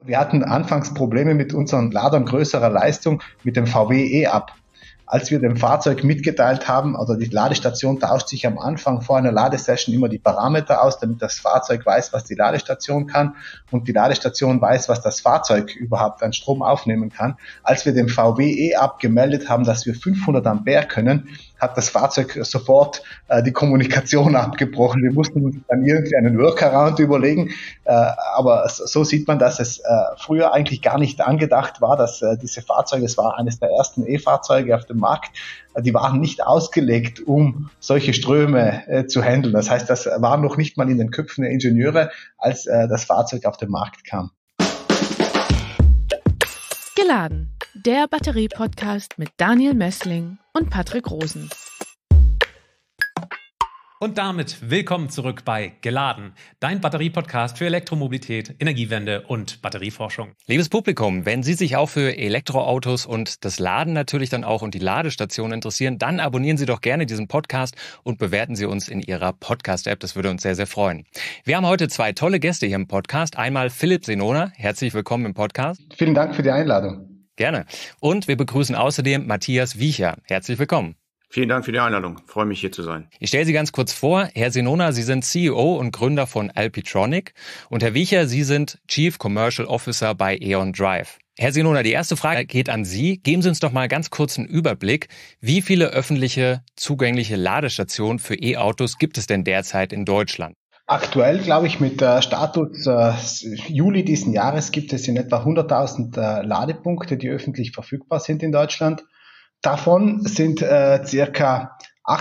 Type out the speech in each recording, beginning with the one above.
Wir hatten anfangs Probleme mit unseren Ladern größerer Leistung mit dem VW E-Up. Als wir dem Fahrzeug mitgeteilt haben, also die Ladestation tauscht sich am Anfang vor einer Ladesession immer die Parameter aus, damit das Fahrzeug weiß, was die Ladestation kann und die Ladestation weiß, was das Fahrzeug überhaupt an Strom aufnehmen kann. Als wir dem VW E-Up gemeldet haben, dass wir 500 Ampere können, hat das Fahrzeug sofort die Kommunikation abgebrochen. Wir mussten uns dann irgendwie einen Workaround überlegen, aber so sieht man, dass es früher eigentlich gar nicht angedacht war, dass diese Fahrzeuge, es war eines der ersten E-Fahrzeuge auf dem Markt, die waren nicht ausgelegt, um solche Ströme zu handeln. Das heißt, das war noch nicht mal in den Köpfen der Ingenieure, als das Fahrzeug auf den Markt kam. Geladen, der Batterie-Podcast mit Daniel Messling und Patrick Rosen. Und damit willkommen zurück bei Geladen, dein Batterie-Podcast für Elektromobilität, Energiewende und Batterieforschung. Liebes Publikum, wenn Sie sich auch für Elektroautos und das Laden natürlich dann auch und die Ladestation interessieren, dann abonnieren Sie doch gerne diesen Podcast und bewerten Sie uns in Ihrer Podcast-App. Das würde uns sehr, sehr freuen. Wir haben heute zwei tolle Gäste hier im Podcast. Einmal Philipp Senona. Herzlich willkommen im Podcast. Vielen Dank für die Einladung. Gerne. Und wir begrüßen außerdem Matthias Wiecher. Herzlich willkommen. Vielen Dank für die Einladung. Ich freue mich, hier zu sein. Ich stelle Sie ganz kurz vor. Herr Senona, Sie sind CEO und Gründer von Alpitronic. Und Herr Wiecher, Sie sind Chief Commercial Officer bei E.ON Drive. Herr Senona, die erste Frage geht an Sie. Geben Sie uns doch mal ganz kurz einen Überblick. Wie viele öffentliche, zugängliche Ladestationen für E-Autos gibt es denn derzeit in Deutschland? Aktuell, glaube ich, mit Status Juli diesen Jahres gibt es in etwa 100.000 Ladepunkte, die öffentlich verfügbar sind in Deutschland. Davon sind circa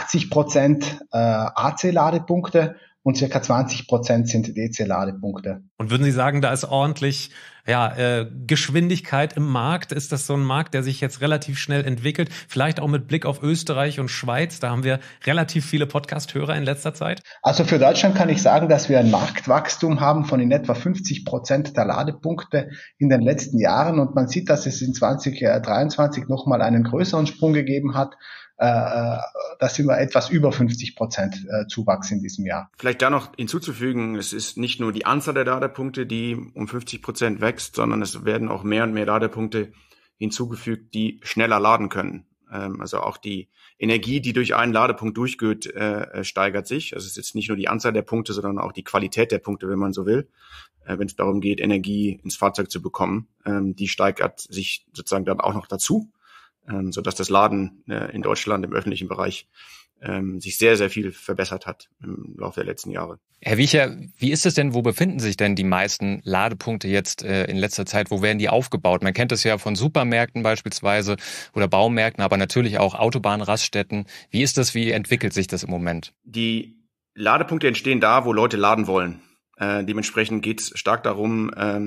80% AC-Ladepunkte und circa 20% sind DC-Ladepunkte. Und würden Sie sagen, da ist ordentlich Geschwindigkeit im Markt? Ist das so ein Markt, der sich jetzt relativ schnell entwickelt? Vielleicht auch mit Blick auf Österreich und Schweiz. Da haben wir relativ viele Podcast-Hörer in letzter Zeit. Also für Deutschland kann ich sagen, dass wir ein Marktwachstum haben von in etwa 50% der Ladepunkte in den letzten Jahren. Und man sieht, dass es in 2023 nochmal einen größeren Sprung gegeben hat. Da sind wir etwas über 50% Zuwachs in diesem Jahr. Vielleicht da noch hinzuzufügen, es ist nicht nur die Anzahl der Ladepunkte, die um 50% wächst, sondern es werden auch mehr und mehr Ladepunkte hinzugefügt, die schneller laden können. Also auch die Energie, die durch einen Ladepunkt durchgeht, steigert sich. Also es ist jetzt nicht nur die Anzahl der Punkte, sondern auch die Qualität der Punkte, wenn man so will. Wenn es darum geht, Energie ins Fahrzeug zu bekommen, die steigert sich sozusagen dann auch noch dazu. So dass das Laden in Deutschland im öffentlichen Bereich sich sehr, sehr viel verbessert hat im Laufe der letzten Jahre. Herr Wiecher, wie ist es denn, wo befinden sich denn die meisten Ladepunkte jetzt in letzter Zeit? Wo werden die aufgebaut? Man kennt das ja von Supermärkten beispielsweise oder Baumärkten, aber natürlich auch Autobahnraststätten. Wie ist das, wie entwickelt sich das im Moment? Die Ladepunkte entstehen da, wo Leute laden wollen. Dementsprechend geht es stark darum,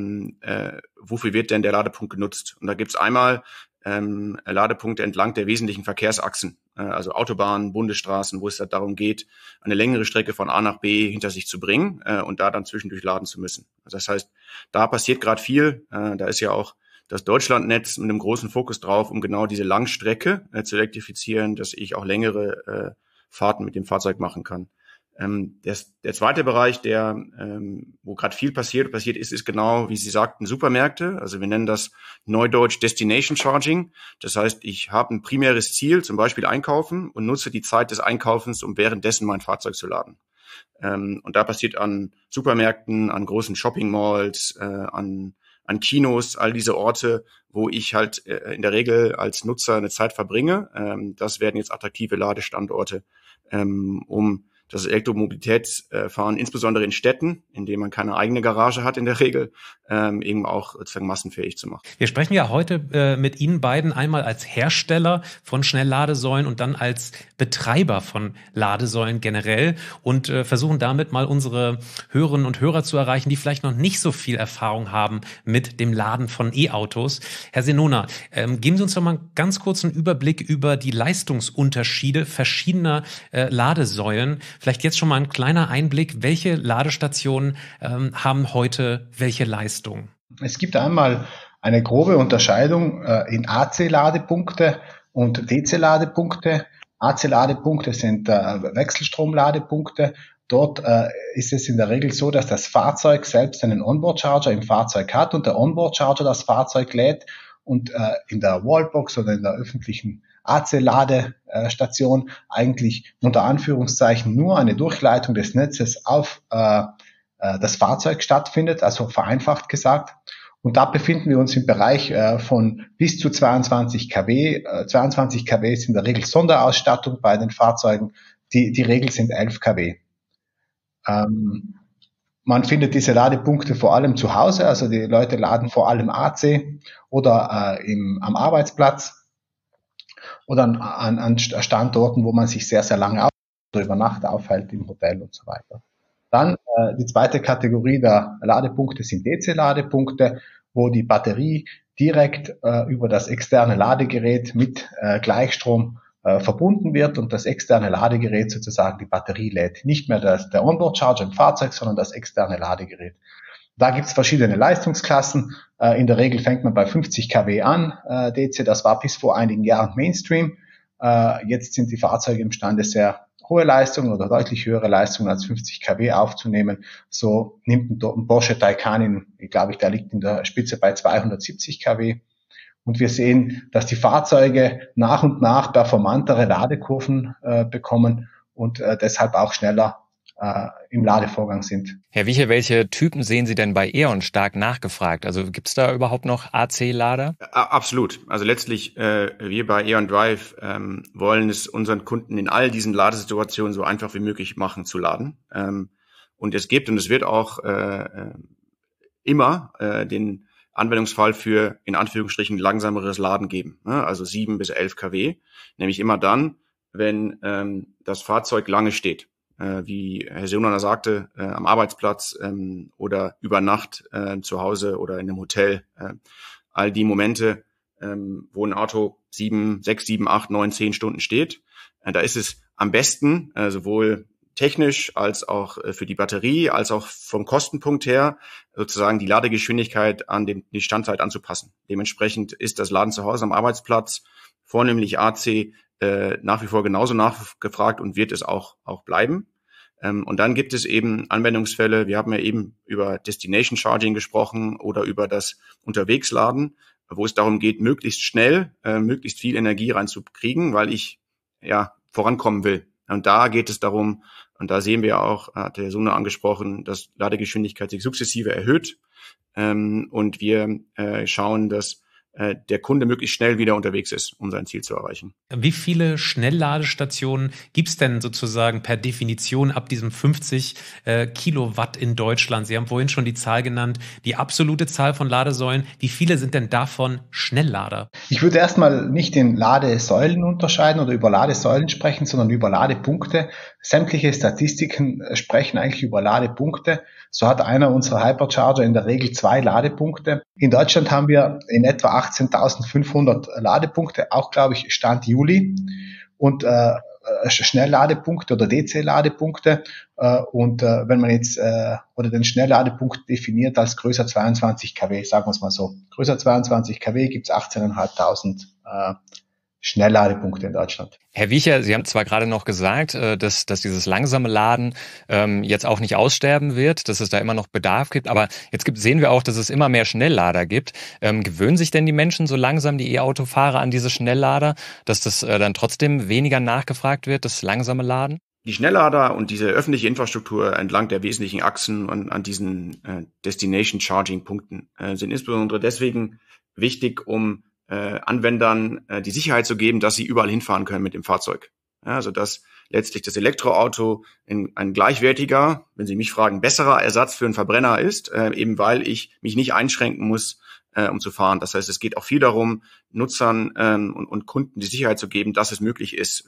wofür wird denn der Ladepunkt genutzt? Und da gibt es einmal Ladepunkte entlang der wesentlichen Verkehrsachsen, also Autobahnen, Bundesstraßen, wo es halt darum geht, eine längere Strecke von A nach B hinter sich zu bringen und da dann zwischendurch laden zu müssen. Also das heißt, da passiert gerade viel. Da ist ja auch das Deutschlandnetz mit einem großen Fokus drauf, um genau diese Langstrecke zu elektrifizieren, dass ich auch längere Fahrten mit dem Fahrzeug machen kann. Der zweite Bereich, wo gerade viel passiert ist genau, wie Sie sagten, Supermärkte. Also wir nennen das neudeutsch Destination Charging. Das heißt, ich habe ein primäres Ziel, zum Beispiel einkaufen, und nutze die Zeit des Einkaufens, um währenddessen mein Fahrzeug zu laden. Und da passiert an Supermärkten, an großen Shopping Malls, an Kinos, all diese Orte, wo ich halt in der Regel als Nutzer eine Zeit verbringe. Das werden jetzt attraktive Ladestandorte, um das Elektromobilitätsfahren, insbesondere in Städten, in denen man keine eigene Garage hat in der Regel, eben auch sozusagen massenfähig zu machen. Wir sprechen ja heute mit Ihnen beiden einmal als Hersteller von Schnellladesäulen und dann als Betreiber von Ladesäulen generell und versuchen damit mal unsere Hörerinnen und Hörer zu erreichen, die vielleicht noch nicht so viel Erfahrung haben mit dem Laden von E-Autos. Herr Senona, geben Sie uns doch mal einen ganz kurzen Überblick über die Leistungsunterschiede verschiedener Ladesäulen. Vielleicht jetzt schon mal ein kleiner Einblick, welche Ladestationen haben heute welche Leistung? Es gibt einmal eine grobe Unterscheidung in AC-Ladepunkte und DC-Ladepunkte. AC-Ladepunkte sind Wechselstrom-Ladepunkte. Dort ist es in der Regel so, dass das Fahrzeug selbst einen Onboard-Charger im Fahrzeug hat und der Onboard-Charger das Fahrzeug lädt und in der Wallbox oder in der öffentlichen AC-Ladestation eigentlich unter Anführungszeichen nur eine Durchleitung des Netzes auf das Fahrzeug stattfindet, also vereinfacht gesagt. Und da befinden wir uns im Bereich von bis zu 22 kW. 22 kW ist in der Regel Sonderausstattung bei den Fahrzeugen. Die Regel sind 11 kW. Man findet diese Ladepunkte vor allem zu Hause, also die Leute laden vor allem AC oder am Arbeitsplatz oder an Standorten, wo man sich sehr, sehr lange über Nacht aufhält, im Hotel und so weiter. Dann die zweite Kategorie der Ladepunkte sind DC-Ladepunkte, wo die Batterie direkt über das externe Ladegerät mit Gleichstrom verbunden wird und das externe Ladegerät sozusagen die Batterie lädt. Nicht mehr der Onboard-Charger im Fahrzeug, sondern das externe Ladegerät. Da gibt es verschiedene Leistungsklassen. In der Regel fängt man bei 50 kW an. DC, das war bis vor einigen Jahren Mainstream. Jetzt sind die Fahrzeuge imstande, sehr hohe Leistungen oder deutlich höhere Leistungen als 50 kW aufzunehmen. So nimmt ein Porsche Taycan, der liegt in der Spitze bei 270 kW. Und wir sehen, dass die Fahrzeuge nach und nach performantere Ladekurven bekommen und deshalb auch schneller im Ladevorgang sind. Herr Wiechel, welche Typen sehen Sie denn bei E.ON stark nachgefragt? Also gibt es da überhaupt noch AC-Lader? Absolut. Also letztlich, wir bei E.ON Drive wollen es unseren Kunden in all diesen Ladesituationen so einfach wie möglich machen zu laden. Und es gibt und es wird auch immer den Anwendungsfall für in Anführungsstrichen langsameres Laden geben. Also 7 bis 11 kW. Nämlich immer dann, wenn das Fahrzeug lange steht. Wie Herr Seehofer sagte, am Arbeitsplatz oder über Nacht zu Hause oder in einem Hotel. All die Momente, wo ein Auto 6, 7, 8, 9, 10 Stunden steht. Da ist es am besten, sowohl technisch als auch für die Batterie, als auch vom Kostenpunkt her, sozusagen die Ladegeschwindigkeit an die Standzeit anzupassen. Dementsprechend ist das Laden zu Hause am Arbeitsplatz, vornehmlich AC, nach wie vor genauso nachgefragt und wird es auch bleiben. Und dann gibt es eben Anwendungsfälle, wir haben ja eben über Destination Charging gesprochen oder über das Unterwegsladen, wo es darum geht, möglichst schnell, möglichst viel Energie reinzukriegen, weil ich vorankommen will. Und da geht es darum, und da sehen wir auch, hat der Sune angesprochen, dass Ladegeschwindigkeit sich sukzessive erhöht. Und wir schauen, dass der Kunde möglichst schnell wieder unterwegs ist, um sein Ziel zu erreichen. Wie viele Schnellladestationen gibt's denn sozusagen per Definition ab diesem 50 Kilowatt in Deutschland? Sie haben vorhin schon die Zahl genannt, die absolute Zahl von Ladesäulen. Wie viele sind denn davon Schnelllader? Ich würde erstmal nicht in Ladesäulen unterscheiden oder über Ladesäulen sprechen, sondern über Ladepunkte. Sämtliche Statistiken sprechen eigentlich über Ladepunkte. So hat einer unserer Hypercharger in der Regel 2 Ladepunkte. In Deutschland haben wir in etwa 18.500 Ladepunkte, auch glaube ich Stand Juli. Und Schnellladepunkte oder DC-Ladepunkte. Wenn man jetzt oder den Schnellladepunkt definiert als größer 22 kW, sagen wir es mal so. Größer 22 kW gibt es 18.500 Schnellladepunkte in Deutschland. Herr Wiechel, Sie haben zwar gerade noch gesagt, dass dieses langsame Laden jetzt auch nicht aussterben wird, dass es da immer noch Bedarf gibt, aber jetzt sehen wir auch, dass es immer mehr Schnelllader gibt. Gewöhnen sich denn die Menschen so langsam, die E-Autofahrer, an diese Schnelllader, dass das dann trotzdem weniger nachgefragt wird, das langsame Laden? Die Schnelllader und diese öffentliche Infrastruktur entlang der wesentlichen Achsen und an diesen Destination-Charging-Punkten sind insbesondere deswegen wichtig, um Anwendern die Sicherheit zu geben, dass sie überall hinfahren können mit dem Fahrzeug. Ja, also dass letztlich das Elektroauto ein gleichwertiger, wenn Sie mich fragen, besserer Ersatz für einen Verbrenner ist, eben weil ich mich nicht einschränken muss, um zu fahren. Das heißt, es geht auch viel darum, Nutzern und Kunden die Sicherheit zu geben, dass es möglich ist,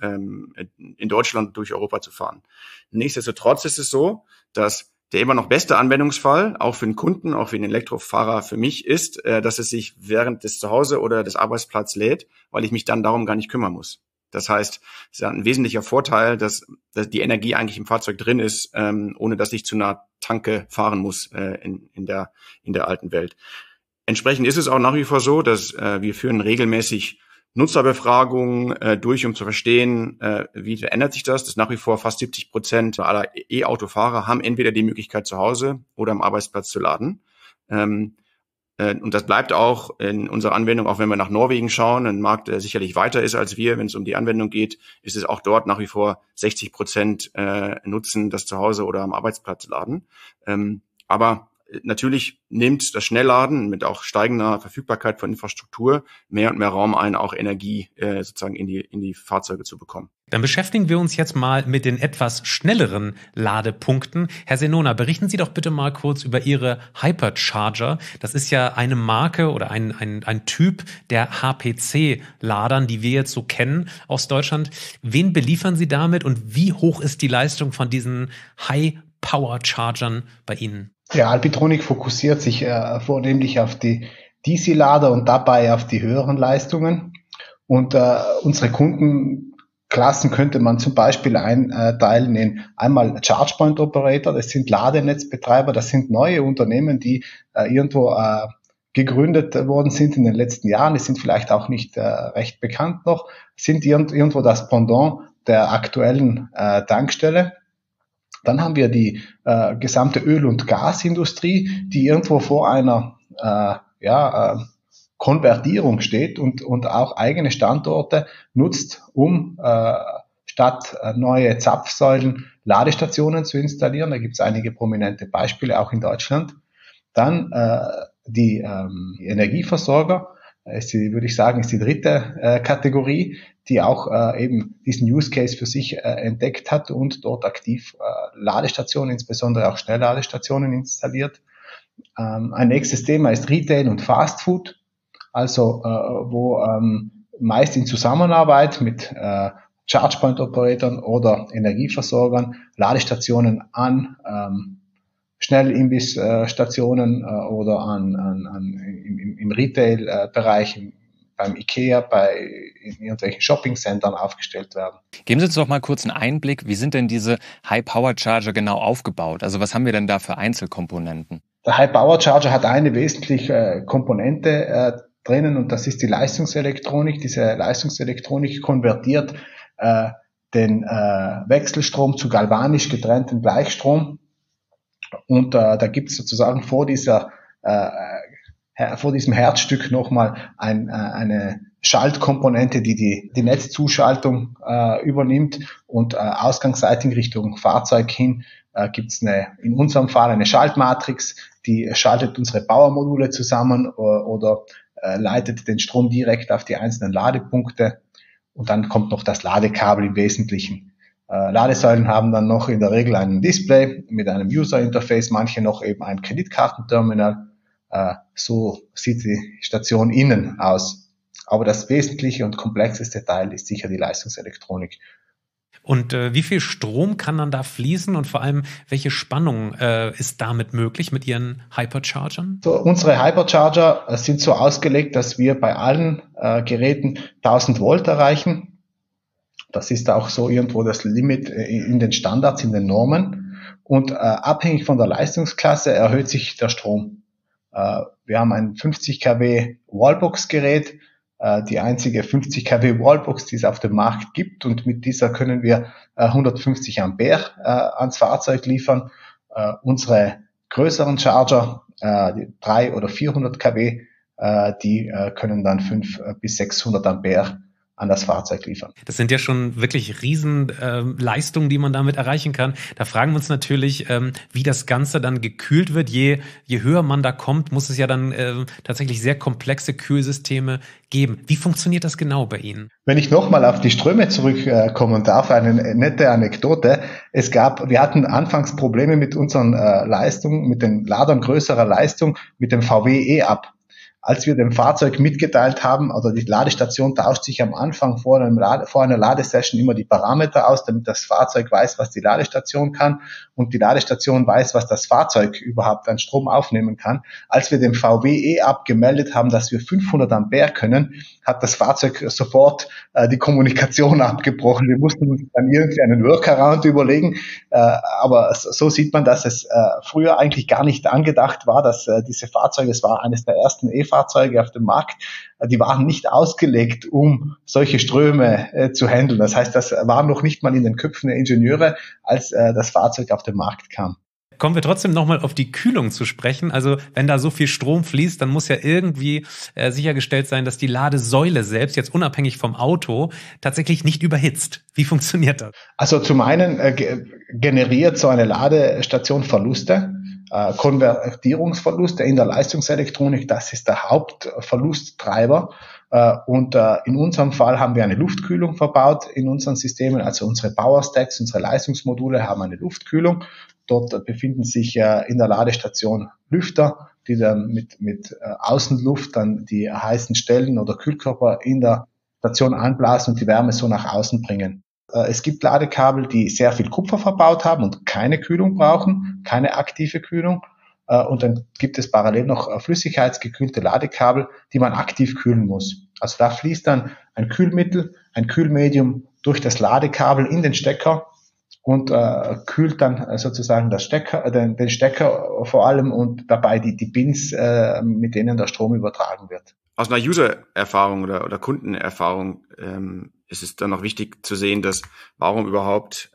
in Deutschland durch Europa zu fahren. Nichtsdestotrotz ist es so, dass der immer noch beste Anwendungsfall, auch für den Kunden, auch für den Elektrofahrer für mich ist, dass es sich während des Zuhause oder des Arbeitsplatzes lädt, weil ich mich dann darum gar nicht kümmern muss. Das heißt, es ist ein wesentlicher Vorteil, dass die Energie eigentlich im Fahrzeug drin ist, ohne dass ich zu einer Tanke fahren muss in der alten Welt. Entsprechend ist es auch nach wie vor so, dass wir führen regelmäßig Nutzerbefragungen durch, um zu verstehen, wie verändert sich das. Das ist nach wie vor fast 70% aller E-Autofahrer haben entweder die Möglichkeit zu Hause oder am Arbeitsplatz zu laden. Und das bleibt auch in unserer Anwendung, auch wenn wir nach Norwegen schauen, ein Markt, der sicherlich weiter ist als wir, wenn es um die Anwendung geht, ist es auch dort nach wie vor 60% nutzen das zu Hause oder am Arbeitsplatz laden. Aber natürlich nimmt das Schnellladen mit auch steigender Verfügbarkeit von Infrastruktur mehr und mehr Raum ein, auch Energie sozusagen in die Fahrzeuge zu bekommen. Dann beschäftigen wir uns jetzt mal mit den etwas schnelleren Ladepunkten. Herr Zenona, berichten Sie doch bitte mal kurz über Ihre Hypercharger. Das ist ja eine Marke oder ein Typ der HPC-Ladern, die wir jetzt so kennen aus Deutschland. Wen beliefern Sie damit und wie hoch ist die Leistung von diesen High-Power-Chargern bei Ihnen? Ja, Alpitronic fokussiert sich vornehmlich auf die DC-Lader und dabei auf die höheren Leistungen. Und unsere Kundenklassen könnte man zum Beispiel einteilen in einmal Charge Point Operator, das sind Ladenetzbetreiber, das sind neue Unternehmen, die irgendwo gegründet worden sind in den letzten Jahren, die sind vielleicht auch nicht recht bekannt noch, sind irgendwo das Pendant der aktuellen Tankstelle. Dann haben wir die gesamte Öl- und Gasindustrie, die irgendwo vor einer Konvertierung steht und auch eigene Standorte nutzt, um statt neue Zapfsäulen Ladestationen zu installieren. Da gibt es einige prominente Beispiele, auch in Deutschland. Dann die Energieversorger, würde ich sagen, ist die dritte Kategorie, die auch eben diesen Use Case für sich entdeckt hat und dort aktiv Ladestationen, insbesondere auch Schnellladestationen installiert. Ein nächstes Thema ist Retail und Fast Food, also wo meist in Zusammenarbeit mit Charge Point Operatoren oder Energieversorgern Ladestationen an Schnellimbissstationen oder im Retail-Bereich, beim IKEA, in irgendwelchen Shopping-Centern aufgestellt werden. Geben Sie uns doch mal kurz einen Einblick, wie sind denn diese High-Power-Charger genau aufgebaut? Also was haben wir denn da für Einzelkomponenten? Der High-Power-Charger hat eine wesentliche Komponente drinnen und das ist die Leistungselektronik. Diese Leistungselektronik konvertiert den Wechselstrom zu galvanisch getrennten Gleichstrom. Und da gibt es sozusagen vor diesem Herzstück nochmal eine Schaltkomponente, die Netzzuschaltung übernimmt und ausgangsseitig Richtung Fahrzeug hin gibt es in unserem Fall eine Schaltmatrix, die schaltet unsere Powermodule zusammen oder leitet den Strom direkt auf die einzelnen Ladepunkte und dann kommt noch das Ladekabel im Wesentlichen. Ladesäulen haben dann noch in der Regel ein Display mit einem User-Interface, manche noch eben ein Kreditkartenterminal. So sieht die Station innen aus. Aber das wesentliche und komplexeste Teil ist sicher die Leistungselektronik. Und wie viel Strom kann dann da fließen und vor allem, welche Spannung ist damit möglich mit Ihren Hyperchargern? So, unsere Hypercharger sind so ausgelegt, dass wir bei allen Geräten 1000 Volt erreichen. Das ist auch so irgendwo das Limit in den Standards, in den Normen. Und abhängig von der Leistungsklasse erhöht sich der Strom. Wir haben ein 50 kW Wallbox-Gerät, die einzige 50 kW Wallbox, die es auf dem Markt gibt. Und mit dieser können wir 150 Ampere ans Fahrzeug liefern. Unsere größeren Charger, die 300 oder 400 kW, die können dann 500 bis 600 Ampere an das Fahrzeug liefern. Das sind ja schon wirklich Riesenleistungen, die man damit erreichen kann. Da fragen wir uns natürlich, wie das Ganze dann gekühlt wird. Je höher man da kommt, muss es ja dann tatsächlich sehr komplexe Kühlsysteme geben. Wie funktioniert das genau bei Ihnen? Wenn ich nochmal auf die Ströme zurückkommen darf, eine nette Anekdote. Wir hatten anfangs Probleme mit unseren Leistungen, mit den Ladern größerer Leistung, mit dem VW E-Up. Als wir dem Fahrzeug mitgeteilt haben, oder die Ladestation tauscht sich am Anfang vor einer Ladesession immer die Parameter aus, damit das Fahrzeug weiß, was die Ladestation kann und die Ladestation weiß, was das Fahrzeug überhaupt an Strom aufnehmen kann. Als wir dem VW E-Up gemeldet haben, dass wir 500 Ampere können, hat das Fahrzeug sofort die Kommunikation abgebrochen. Wir mussten uns dann irgendwie einen Workaround überlegen, aber so sieht man, dass es früher eigentlich gar nicht angedacht war, dass diese Fahrzeuge, es war eines der ersten E-Fahrzeuge, VW-Fahrzeuge auf dem Markt, die waren nicht ausgelegt, um solche Ströme zu handeln. Das heißt, das war noch nicht mal in den Köpfen der Ingenieure, als das Fahrzeug auf den Markt kam. Kommen wir trotzdem nochmal auf die Kühlung zu sprechen. Also wenn da so viel Strom fließt, dann muss ja irgendwie sichergestellt sein, dass die Ladesäule selbst, jetzt unabhängig vom Auto, tatsächlich nicht überhitzt. Wie funktioniert das? Also zum einen generiert so eine Ladestation Verluste, Konvertierungsverluste in der Leistungselektronik. Das ist der Hauptverlusttreiber. Und in unserem Fall haben wir eine Luftkühlung verbaut in unseren Systemen. Also unsere Power Stacks, unsere Leistungsmodule haben eine Luftkühlung. Dort befinden sich in der Ladestation Lüfter, die dann mit Außenluft dann die heißen Stellen oder Kühlkörper in der Station anblasen und die Wärme so nach außen bringen. Es gibt Ladekabel, die sehr viel Kupfer verbaut haben und keine Kühlung brauchen, keine aktive Kühlung. Und dann gibt es parallel noch flüssigkeitsgekühlte Ladekabel, die man aktiv kühlen muss. Also da fließt dann ein Kühlmittel, ein Kühlmedium durch das Ladekabel in den Stecker und kühlt dann sozusagen den Stecker vor allem und dabei die Pins, mit denen der Strom übertragen wird. Aus einer User-Erfahrung oder Kundenerfahrung ist es dann noch wichtig zu sehen, dass warum überhaupt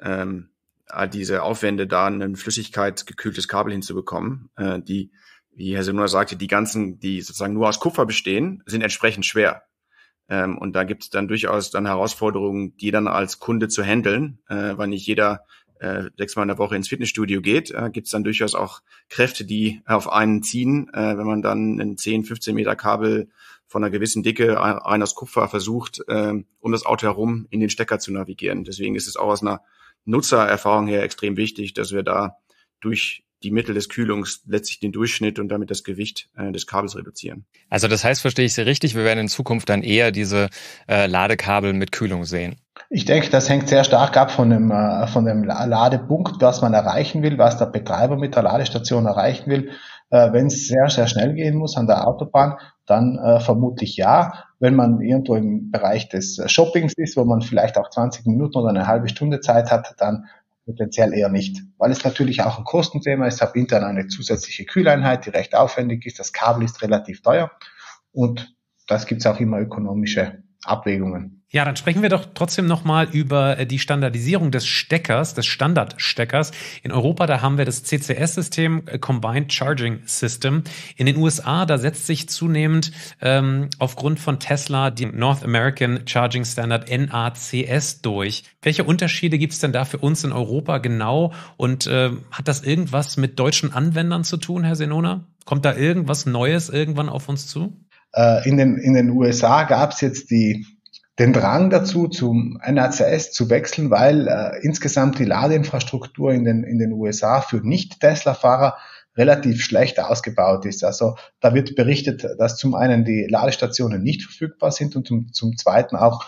diese Aufwände, da ein flüssigkeitsgekühltes Kabel hinzubekommen, die, wie Herr Seenoner sagte, die ganzen, die sozusagen nur aus Kupfer bestehen, sind entsprechend schwer. Und da gibt es dann durchaus dann Herausforderungen, die dann als Kunde zu handeln, weil nicht jeder 6-mal in der Woche ins Fitnessstudio geht, gibt es dann durchaus auch Kräfte, die auf einen ziehen, wenn man dann ein 10, 15 Meter Kabel von einer gewissen Dicke rein aus Kupfer versucht, um das Auto herum in den Stecker zu navigieren. Deswegen ist es auch aus einer Nutzererfahrung her extrem wichtig, dass wir da durch die Mittel des Kühlungs letztlich den Durchschnitt und damit das Gewicht des Kabels reduzieren. Also das heißt, verstehe ich Sie richtig, wir werden in Zukunft dann eher diese Ladekabel mit Kühlung sehen? Ich denke, das hängt sehr stark ab von dem Ladepunkt, was man erreichen will, was der Betreiber mit der Ladestation erreichen will. Wenn es sehr, sehr schnell gehen muss an der Autobahn, dann vermutlich ja. Wenn man irgendwo im Bereich des Shoppings ist, wo man vielleicht auch 20 Minuten oder eine halbe Stunde Zeit hat, dann potenziell eher nicht. Weil es natürlich auch ein Kostenthema ist. Ich habe intern eine zusätzliche Kühleinheit, die recht aufwendig ist. Das Kabel ist relativ teuer und das gibt es auch immer ökonomische Abwägungen. Ja, dann sprechen wir doch trotzdem nochmal über die Standardisierung des Steckers, des Standardsteckers. In Europa, da haben wir das CCS-System, Combined Charging System. In den USA, da setzt sich zunehmend aufgrund von Tesla die North American Charging Standard NACS durch. Welche Unterschiede gibt es denn da für uns in Europa genau? Und hat das irgendwas mit deutschen Anwendern zu tun, Herr Seenoner? Kommt da irgendwas Neues irgendwann auf uns zu? In den USA gab es jetzt den Drang dazu, zum NACS zu wechseln, weil insgesamt die Ladeinfrastruktur in den USA für Nicht-Tesla-Fahrer relativ schlecht ausgebaut ist. Also da wird berichtet, dass zum einen die Ladestationen nicht verfügbar sind und zum zweiten auch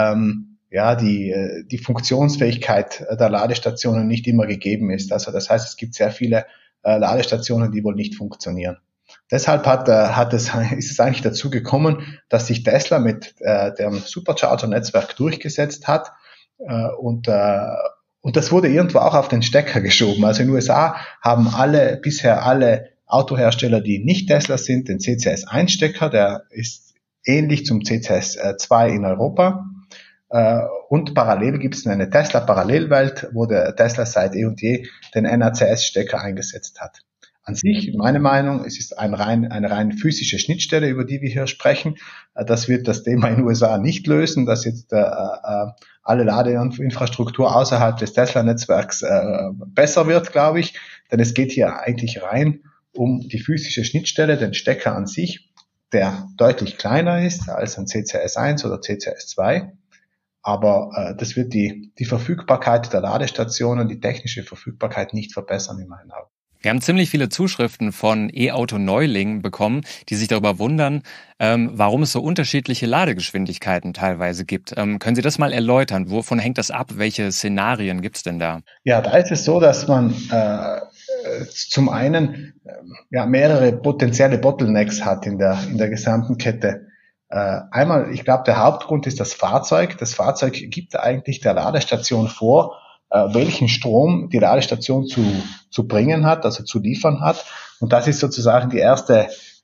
die Funktionsfähigkeit der Ladestationen nicht immer gegeben ist. Also das heißt, es gibt sehr viele Ladestationen, die wohl nicht funktionieren. Deshalb ist es eigentlich dazu gekommen, dass sich Tesla mit dem Supercharger-Netzwerk durchgesetzt hat und das wurde irgendwo auch auf den Stecker geschoben. Also in den USA haben bisher alle Autohersteller, die nicht Tesla sind, den CCS-1-Stecker, der ist ähnlich zum CCS2 in Europa. Und parallel gibt es eine Tesla-Parallelwelt, wo der Tesla seit eh und je den NACS-Stecker eingesetzt hat. An sich, meine Meinung, es ist eine rein physische Schnittstelle, über die wir hier sprechen. Das wird das Thema in den USA nicht lösen, dass jetzt alle Ladeinfrastruktur außerhalb des Tesla-Netzwerks besser wird, glaube ich. Denn es geht hier eigentlich rein um die physische Schnittstelle, den Stecker an sich, der deutlich kleiner ist als ein CCS1 oder CCS2. Aber das wird die Verfügbarkeit der Ladestationen, die technische Verfügbarkeit nicht verbessern in meinen Augen. Wir haben ziemlich viele Zuschriften von E-Auto-Neulingen bekommen, die sich darüber wundern, warum es so unterschiedliche Ladegeschwindigkeiten teilweise gibt. Können Sie das mal erläutern? Wovon hängt das ab? Welche Szenarien gibt es denn da? Ja, da ist es so, dass man zum einen mehrere potenzielle Bottlenecks hat in der gesamten Kette. Einmal, ich glaube, der Hauptgrund ist das Fahrzeug. Das Fahrzeug gibt eigentlich der Ladestation vor, welchen Strom die Ladestation zu bringen hat, also zu liefern hat. Und das ist sozusagen die erste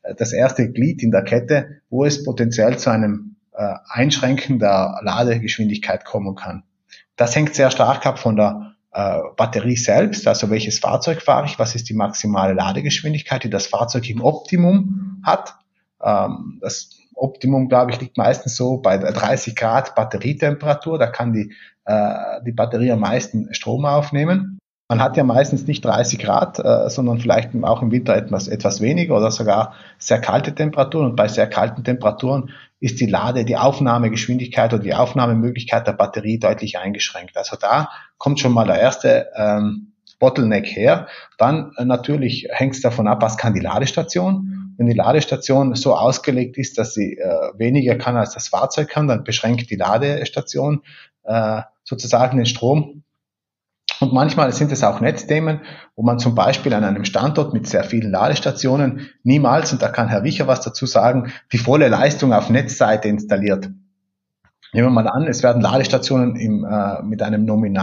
das erste Glied in der Kette, wo es potenziell zu einem Einschränken der Ladegeschwindigkeit kommen kann. Das hängt sehr stark ab von der Batterie selbst, also welches Fahrzeug fahre ich, was ist die maximale Ladegeschwindigkeit, die das Fahrzeug im Optimum hat. Das Optimum, glaube ich, liegt meistens so bei 30 Grad Batterietemperatur, da kann die Batterie am meisten Strom aufnehmen. Man hat ja meistens nicht 30 Grad, sondern vielleicht auch im Winter etwas weniger oder sogar sehr kalte Temperaturen. Und bei sehr kalten Temperaturen ist die Aufnahmegeschwindigkeit oder die Aufnahmemöglichkeit der Batterie deutlich eingeschränkt. Also da kommt schon mal der erste Bottleneck her. Dann natürlich hängt es davon ab, was kann die Ladestation. Wenn die Ladestation so ausgelegt ist, dass sie weniger kann, als das Fahrzeug kann, dann beschränkt die Ladestation sozusagen den Strom. Und manchmal sind es auch Netzthemen, wo man zum Beispiel an einem Standort mit sehr vielen Ladestationen niemals, und da kann Herr Wicher was dazu sagen, die volle Leistung auf Netzseite installiert. Nehmen wir mal an, es werden Ladestationen mit einer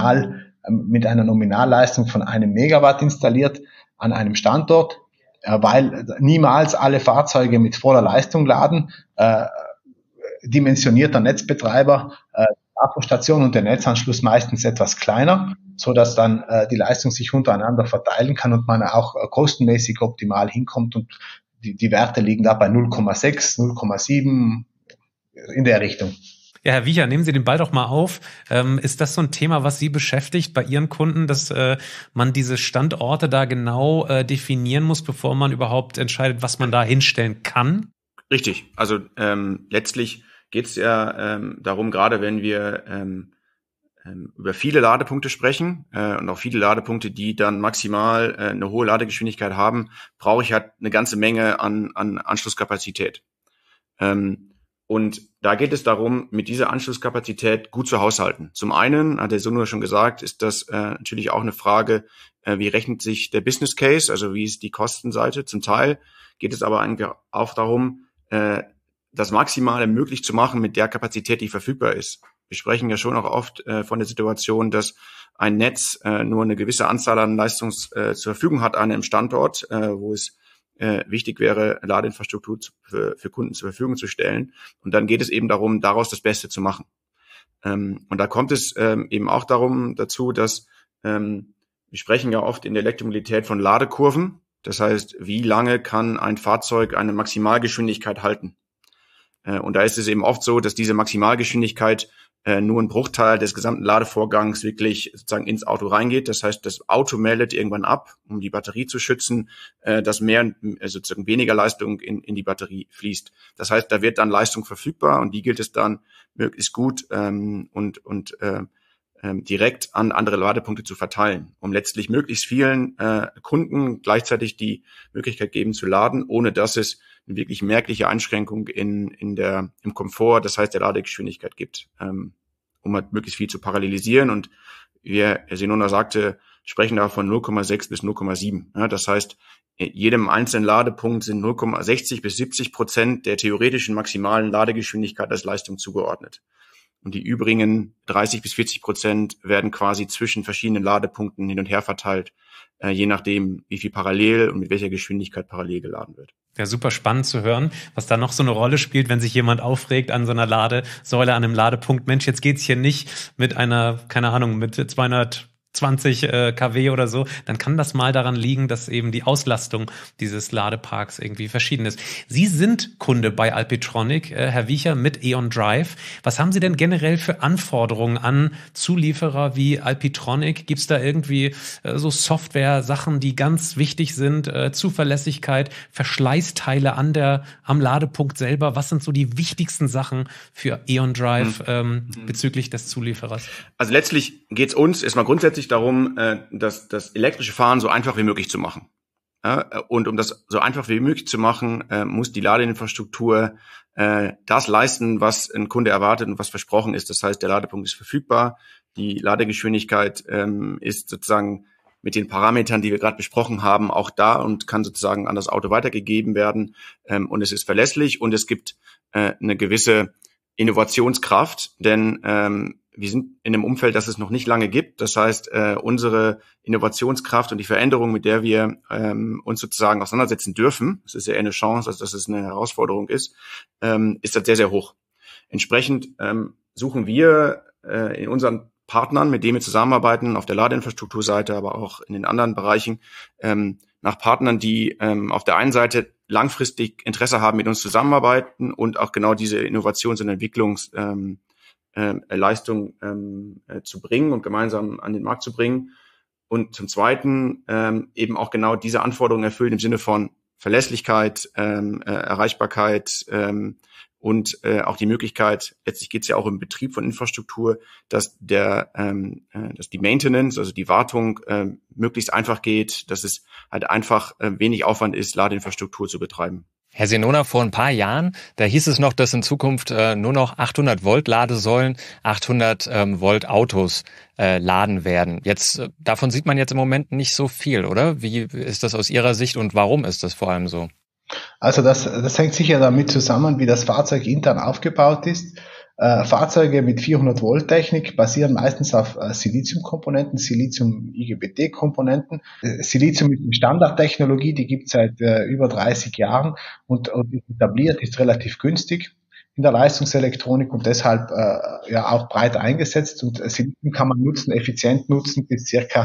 Nominalleistung von 1 Megawatt installiert an einem Standort, weil niemals alle Fahrzeuge mit voller Leistung laden, dimensioniert der Netzbetreiber Akkustation und der Netzanschluss meistens etwas kleiner, so dass dann die Leistung sich untereinander verteilen kann und man auch kostenmäßig optimal hinkommt, und die Werte liegen da bei 0,6, 0,7 in der Richtung. Ja, Herr Wicher, nehmen Sie den Ball doch mal auf. Ist das so ein Thema, was Sie beschäftigt bei Ihren Kunden, dass man diese Standorte da genau definieren muss, bevor man überhaupt entscheidet, was man da hinstellen kann? Richtig. Also letztlich geht es ja darum, gerade wenn wir über viele Ladepunkte sprechen und auch viele Ladepunkte, die dann maximal eine hohe Ladegeschwindigkeit haben, brauche ich halt eine ganze Menge an Anschlusskapazität. Und da geht es darum, mit dieser Anschlusskapazität gut zu haushalten. Zum einen, hat der Sunur schon gesagt, ist das natürlich auch eine Frage, wie rechnet sich der Business Case, also wie ist die Kostenseite. Zum Teil geht es aber auch darum, das Maximale möglich zu machen mit der Kapazität, die verfügbar ist. Wir sprechen ja schon auch oft von der Situation, dass ein Netz nur eine gewisse Anzahl an Leistung zur Verfügung hat an einem Standort, wo es wichtig wäre, Ladeinfrastruktur für Kunden zur Verfügung zu stellen. Und dann geht es eben darum, daraus das Beste zu machen. Und da kommt es eben auch dazu, dass wir sprechen ja oft in der Elektromobilität von Ladekurven. Das heißt, wie lange kann ein Fahrzeug eine Maximalgeschwindigkeit halten? Und da ist es eben oft so, dass diese Maximalgeschwindigkeit nur ein Bruchteil des gesamten Ladevorgangs wirklich sozusagen ins Auto reingeht. Das heißt, das Auto meldet irgendwann ab, um die Batterie zu schützen, dass sozusagen weniger Leistung in die Batterie fließt. Das heißt, da wird dann Leistung verfügbar und die gilt es dann möglichst gut und direkt an andere Ladepunkte zu verteilen, um letztlich möglichst vielen Kunden gleichzeitig die Möglichkeit geben zu laden, ohne dass es eine wirklich merkliche Einschränkung im Komfort, das heißt der Ladegeschwindigkeit gibt, um halt möglichst viel zu parallelisieren. Und wie Herr Senona sagte, sprechen da von 0,6 bis 0,7. Ja, das heißt, jedem einzelnen Ladepunkt sind 0,60 bis 70% der theoretischen maximalen Ladegeschwindigkeit als Leistung zugeordnet. Und die übrigen 30 bis 40% werden quasi zwischen verschiedenen Ladepunkten hin und her verteilt, je nachdem, wie viel parallel und mit welcher Geschwindigkeit parallel geladen wird. Ja, super spannend zu hören, was da noch so eine Rolle spielt, wenn sich jemand aufregt an so einer Ladesäule, an einem Ladepunkt. Mensch, jetzt geht's hier nicht mit einer, keine Ahnung, mit 220 kW oder so, dann kann das mal daran liegen, dass eben die Auslastung dieses Ladeparks irgendwie verschieden ist. Sie sind Kunde bei Alpitronic, Herr Wicher, mit E.ON Drive. Was haben Sie denn generell für Anforderungen an Zulieferer wie Alpitronic? Gibt es da irgendwie so Software-Sachen, die ganz wichtig sind? Zuverlässigkeit, Verschleißteile am Ladepunkt selber? Was sind so die wichtigsten Sachen für E.ON Drive bezüglich des Zulieferers? Also letztlich geht es uns erstmal grundsätzlich darum, das elektrische Fahren so einfach wie möglich zu machen. Ja, und um das so einfach wie möglich zu machen, muss die Ladeinfrastruktur das leisten, was ein Kunde erwartet und was versprochen ist. Das heißt, der Ladepunkt ist verfügbar, die Ladegeschwindigkeit ist sozusagen mit den Parametern, die wir gerade besprochen haben, auch da und kann sozusagen an das Auto weitergegeben werden. Und es ist verlässlich und es gibt eine gewisse Innovationskraft, denn wir sind in einem Umfeld, das es noch nicht lange gibt. Das heißt, unsere Innovationskraft und die Veränderung, mit der wir uns sozusagen auseinandersetzen dürfen, das ist ja eher eine Chance, als dass es eine Herausforderung ist das sehr, sehr hoch. Entsprechend suchen wir in unseren Partnern, mit denen wir zusammenarbeiten, auf der Ladeinfrastrukturseite, aber auch in den anderen Bereichen, nach Partnern, die auf der einen Seite langfristig Interesse haben, mit uns zusammenarbeiten und auch genau diese Innovations- und Entwicklungsleistung zu bringen und gemeinsam an den Markt zu bringen. Und zum Zweiten eben auch genau diese Anforderungen erfüllen im Sinne von Verlässlichkeit, Erreichbarkeit und auch die Möglichkeit, letztlich geht es ja auch im Betrieb von Infrastruktur, dass dass die Maintenance, also die Wartung, möglichst einfach geht, dass es halt einfach wenig Aufwand ist, Ladeinfrastruktur zu betreiben. Herr Senona, vor ein paar Jahren, da hieß es noch, dass in Zukunft nur noch 800 Volt Ladesäulen, 800 Volt Autos laden werden. Jetzt davon sieht man jetzt im Moment nicht so viel, oder? Wie ist das aus Ihrer Sicht und warum ist das vor allem so? Also das hängt sicher damit zusammen, wie das Fahrzeug intern aufgebaut ist. Fahrzeuge mit 400 Volt Technik basieren meistens auf Siliziumkomponenten, Silizium-IGBT-Komponenten. Silizium ist eine Standardtechnologie, die gibt es seit über 30 Jahren und ist etabliert, ist relativ günstig in der Leistungselektronik und deshalb auch breit eingesetzt. Und Silizium kann man nutzen, effizient nutzen bis circa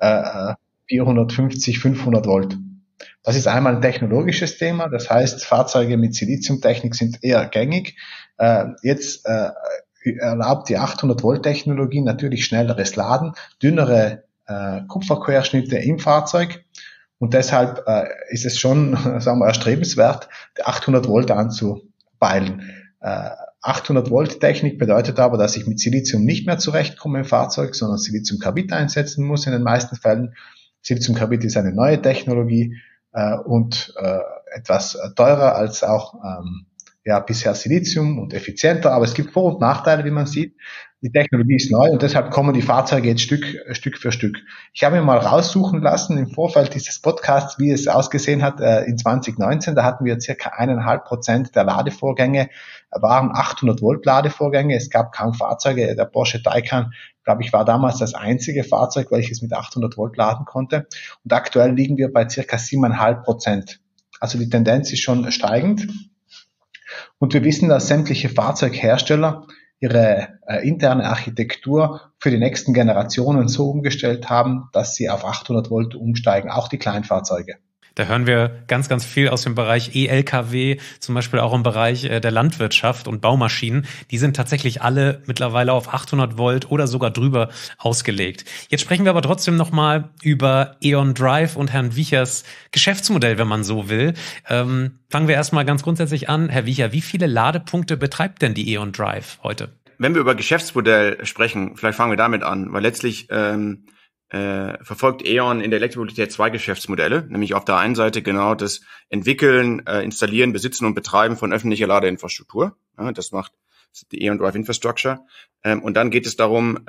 450, 500 Volt. Das ist einmal ein technologisches Thema, das heißt, Fahrzeuge mit Siliziumtechnik sind eher gängig. Jetzt erlaubt die 800-Volt-Technologie natürlich schnelleres Laden, dünnere Kupferquerschnitte im Fahrzeug und deshalb ist es schon, sagen wir, erstrebenswert, die 800 Volt anzupeilen. 800 Volt Technik bedeutet aber, dass ich mit Silizium nicht mehr zurechtkomme im Fahrzeug, sondern Siliziumkarbid einsetzen muss in den meisten Fällen. Siliziumkarbid ist eine neue Technologie und etwas teurer als auch bisher Silizium und effizienter, aber es gibt Vor- und Nachteile, wie man sieht. Die Technologie ist neu und deshalb kommen die Fahrzeuge jetzt Stück für Stück. Ich habe mir mal raussuchen lassen im Vorfeld dieses Podcasts, wie es ausgesehen hat in 2019. Da hatten wir circa 1,5% der Ladevorgänge waren 800 Volt Ladevorgänge. Es gab kaum Fahrzeuge. Der Porsche Taycan, glaube ich, war damals das einzige Fahrzeug, welches mit 800 Volt laden konnte. Und aktuell liegen wir bei circa 7,5%. Also die Tendenz ist schon steigend. Und wir wissen, dass sämtliche Fahrzeughersteller ihre interne Architektur für die nächsten Generationen so umgestellt haben, dass sie auf 800 Volt umsteigen, auch die Kleinfahrzeuge. Da hören wir ganz, ganz viel aus dem Bereich E-Lkw, zum Beispiel auch im Bereich der Landwirtschaft und Baumaschinen. Die sind tatsächlich alle mittlerweile auf 800 Volt oder sogar drüber ausgelegt. Jetzt sprechen wir aber trotzdem nochmal über E.ON Drive und Herrn Wiechers Geschäftsmodell, wenn man so will. Fangen wir erstmal ganz grundsätzlich an. Herr Wiecher, wie viele Ladepunkte betreibt denn die E.ON Drive heute? Wenn wir über Geschäftsmodell sprechen, vielleicht fangen wir damit an, weil letztlich verfolgt E.ON in der Elektromobilität zwei Geschäftsmodelle, nämlich auf der einen Seite genau das Entwickeln, Installieren, Besitzen und Betreiben von öffentlicher Ladeinfrastruktur. Ja, das macht die E.ON Drive Infrastructure. Und dann geht es darum,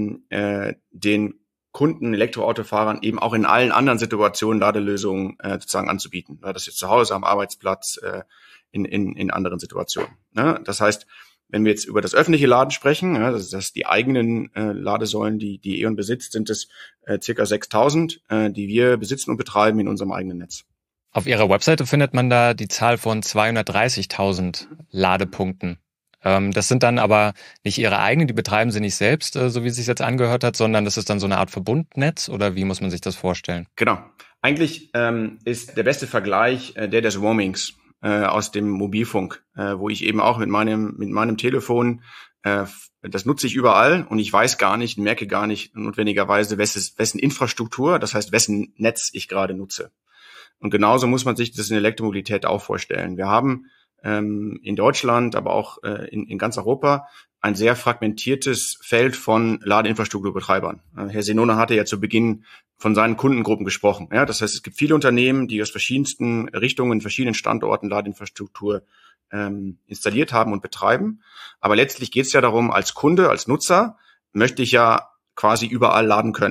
den Kunden, Elektroautofahrern eben auch in allen anderen Situationen Ladelösungen sozusagen anzubieten. Ja, das ist zu Hause, am Arbeitsplatz, in anderen Situationen. Ja, das heißt, wenn wir jetzt über das öffentliche Laden sprechen, ja, das ist die eigenen Ladesäulen, die E.ON besitzt, sind es circa 6.000, die wir besitzen und betreiben in unserem eigenen Netz. Auf Ihrer Webseite findet man da die Zahl von 230.000 Ladepunkten. Das sind dann aber nicht Ihre eigenen, die betreiben Sie nicht selbst, so wie es sich jetzt angehört hat, sondern das ist dann so eine Art Verbundnetz, oder wie muss man sich das vorstellen? Genau. Eigentlich ist der beste Vergleich der des Roamings aus dem Mobilfunk, wo ich eben auch mit meinem Telefon, das nutze ich überall und ich weiß gar nicht, merke gar nicht notwendigerweise, wessen Infrastruktur, das heißt, wessen Netz ich gerade nutze. Und genauso muss man sich das in der Elektromobilität auch vorstellen. Wir haben in Deutschland, aber auch in ganz Europa ein sehr fragmentiertes Feld von Ladeinfrastrukturbetreibern. Herr Senona hatte ja zu Beginn von seinen Kundengruppen gesprochen. Ja, das heißt, es gibt viele Unternehmen, die aus verschiedensten Richtungen, verschiedenen Standorten Ladeinfrastruktur installiert haben und betreiben. Aber letztlich geht es ja darum, als Kunde, als Nutzer möchte ich ja quasi überall laden können.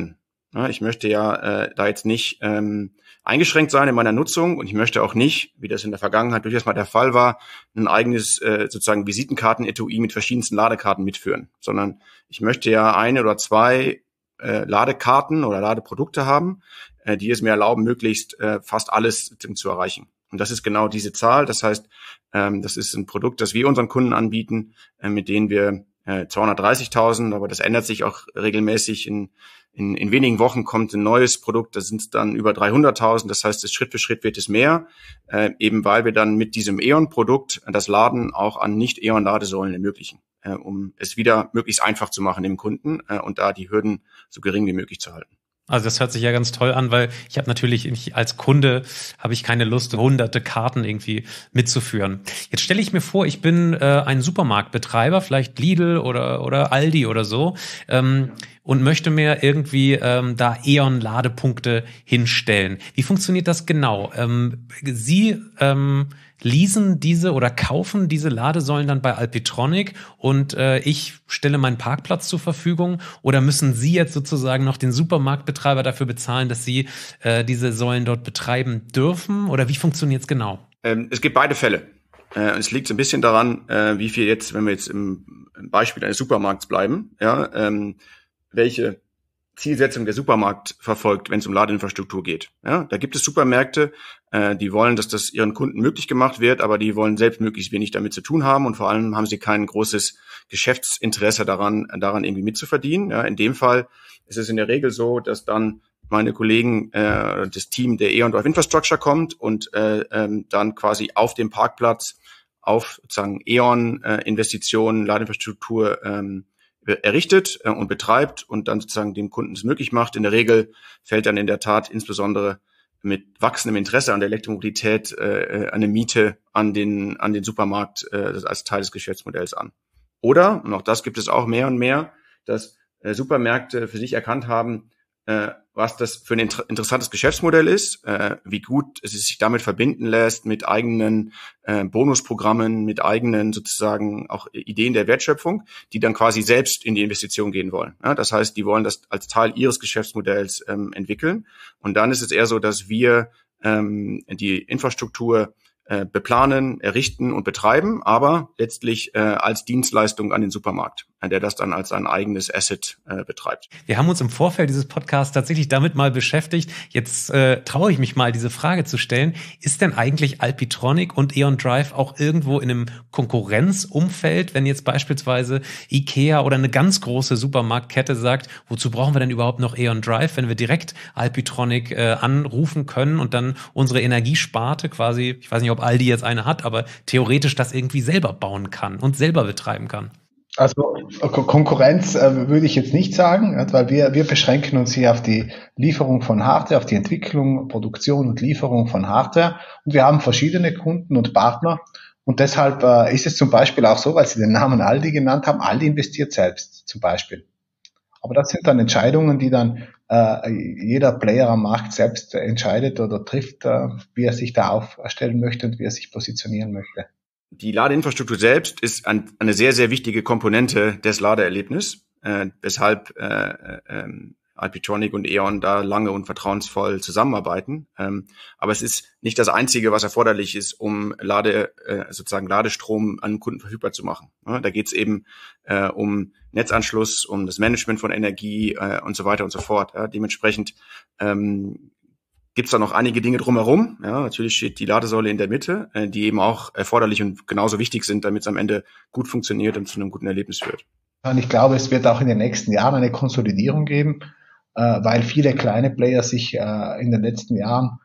Ja, ich möchte ja da jetzt nicht eingeschränkt sein in meiner Nutzung und ich möchte auch nicht, wie das in der Vergangenheit durchaus mal der Fall war, ein eigenes sozusagen Visitenkarten-Etui mit verschiedensten Ladekarten mitführen, sondern ich möchte ja 1 oder 2 Ladekarten oder Ladeprodukte haben, die es mir erlauben, möglichst fast alles zu erreichen. Und das ist genau diese Zahl. Das heißt, das ist ein Produkt, das wir unseren Kunden anbieten, mit denen wir 230.000, aber das ändert sich auch regelmäßig. In wenigen Wochen kommt ein neues Produkt, da sind es dann über 300.000. Das heißt, Schritt für Schritt wird es mehr, eben weil wir dann mit diesem E.ON-Produkt das Laden auch an Nicht-E.ON-Ladesäulen ermöglichen, um es wieder möglichst einfach zu machen dem Kunden und da die Hürden so gering wie möglich zu halten. Also das hört sich ja ganz toll an, weil ich habe natürlich als Kunde habe ich keine Lust, hunderte Karten irgendwie mitzuführen. Jetzt stelle ich mir vor, ich bin ein Supermarktbetreiber, vielleicht Lidl oder Aldi oder so, und möchte mir irgendwie da E.ON-Ladepunkte hinstellen. Wie funktioniert das genau? Sie leasen diese oder kaufen diese Ladesäulen dann bei Alpitronic und ich stelle meinen Parkplatz zur Verfügung, oder müssen Sie jetzt sozusagen noch den Supermarktbetreiber dafür bezahlen, dass Sie diese Säulen dort betreiben dürfen, oder wie funktioniert es genau? Es gibt beide Fälle. Es liegt so ein bisschen daran, wie viel jetzt, wenn wir jetzt im Beispiel eines Supermarkts bleiben, ja, welche Zielsetzung der Supermarkt verfolgt, wenn es um Ladeinfrastruktur geht. Ja, da gibt es Supermärkte, die wollen, dass das ihren Kunden möglich gemacht wird, aber die wollen selbst möglichst wenig damit zu tun haben und vor allem haben sie kein großes Geschäftsinteresse daran irgendwie mitzuverdienen. Ja, in dem Fall ist es in der Regel so, dass dann meine Kollegen, das Team der E.ON Drive Infrastructure kommt und dann quasi auf dem Parkplatz auf sozusagen E.ON Investitionen, Ladeinfrastruktur errichtet und betreibt und dann sozusagen dem Kunden es möglich macht. In der Regel fällt dann in der Tat insbesondere mit wachsendem Interesse an der Elektromobilität eine Miete an den Supermarkt als Teil des Geschäftsmodells an. Oder, und auch das gibt es auch mehr und mehr, dass Supermärkte für sich erkannt haben, was das für ein interessantes Geschäftsmodell ist, wie gut es sich damit verbinden lässt mit eigenen Bonusprogrammen, mit eigenen sozusagen auch Ideen der Wertschöpfung, die dann quasi selbst in die Investition gehen wollen. Ja, das heißt, die wollen das als Teil ihres Geschäftsmodells entwickeln. Und dann ist es eher so, dass wir die Infrastruktur beplanen, errichten und betreiben, aber letztlich als Dienstleistung an den Supermarkt, der das dann als sein eigenes Asset betreibt. Wir haben uns im Vorfeld dieses Podcasts tatsächlich damit mal beschäftigt. Jetzt traue ich mich mal, diese Frage zu stellen. Ist denn eigentlich Alpitronic und E.ON Drive auch irgendwo in einem Konkurrenzumfeld, wenn jetzt beispielsweise IKEA oder eine ganz große Supermarktkette sagt, wozu brauchen wir denn überhaupt noch E.ON Drive, wenn wir direkt Alpitronic anrufen können und dann unsere Energiesparte quasi, ich weiß nicht, ob Aldi jetzt eine hat, aber theoretisch das irgendwie selber bauen kann und selber betreiben kann? Also Konkurrenz würde ich jetzt nicht sagen, weil wir beschränken uns hier auf die Lieferung von Hardware, auf die Entwicklung, Produktion und Lieferung von Hardware. Und wir haben verschiedene Kunden und Partner. Und deshalb ist es zum Beispiel auch so, weil Sie den Namen Aldi genannt haben, Aldi investiert selbst zum Beispiel. Aber das sind dann Entscheidungen, die dann jeder Player am Markt selbst entscheidet oder trifft, wie er sich da aufstellen möchte und wie er sich positionieren möchte. Die Ladeinfrastruktur selbst ist eine sehr, sehr wichtige Komponente des Ladeerlebnisses, weshalb Alpitronic und E.ON da lange und vertrauensvoll zusammenarbeiten. Aber es ist nicht das Einzige, was erforderlich ist, um Ladestrom an Kunden verfügbar zu machen. Da geht es eben um Netzanschluss, um das Management von Energie und so weiter und so fort. Dementsprechend gibt es da noch einige Dinge drumherum. Ja, natürlich steht die Ladesäule in der Mitte, die eben auch erforderlich und genauso wichtig sind, damit es am Ende gut funktioniert und zu einem guten Erlebnis führt. Und ich glaube, es wird auch in den nächsten Jahren eine Konsolidierung geben, weil viele kleine Player sich in den letzten Jahren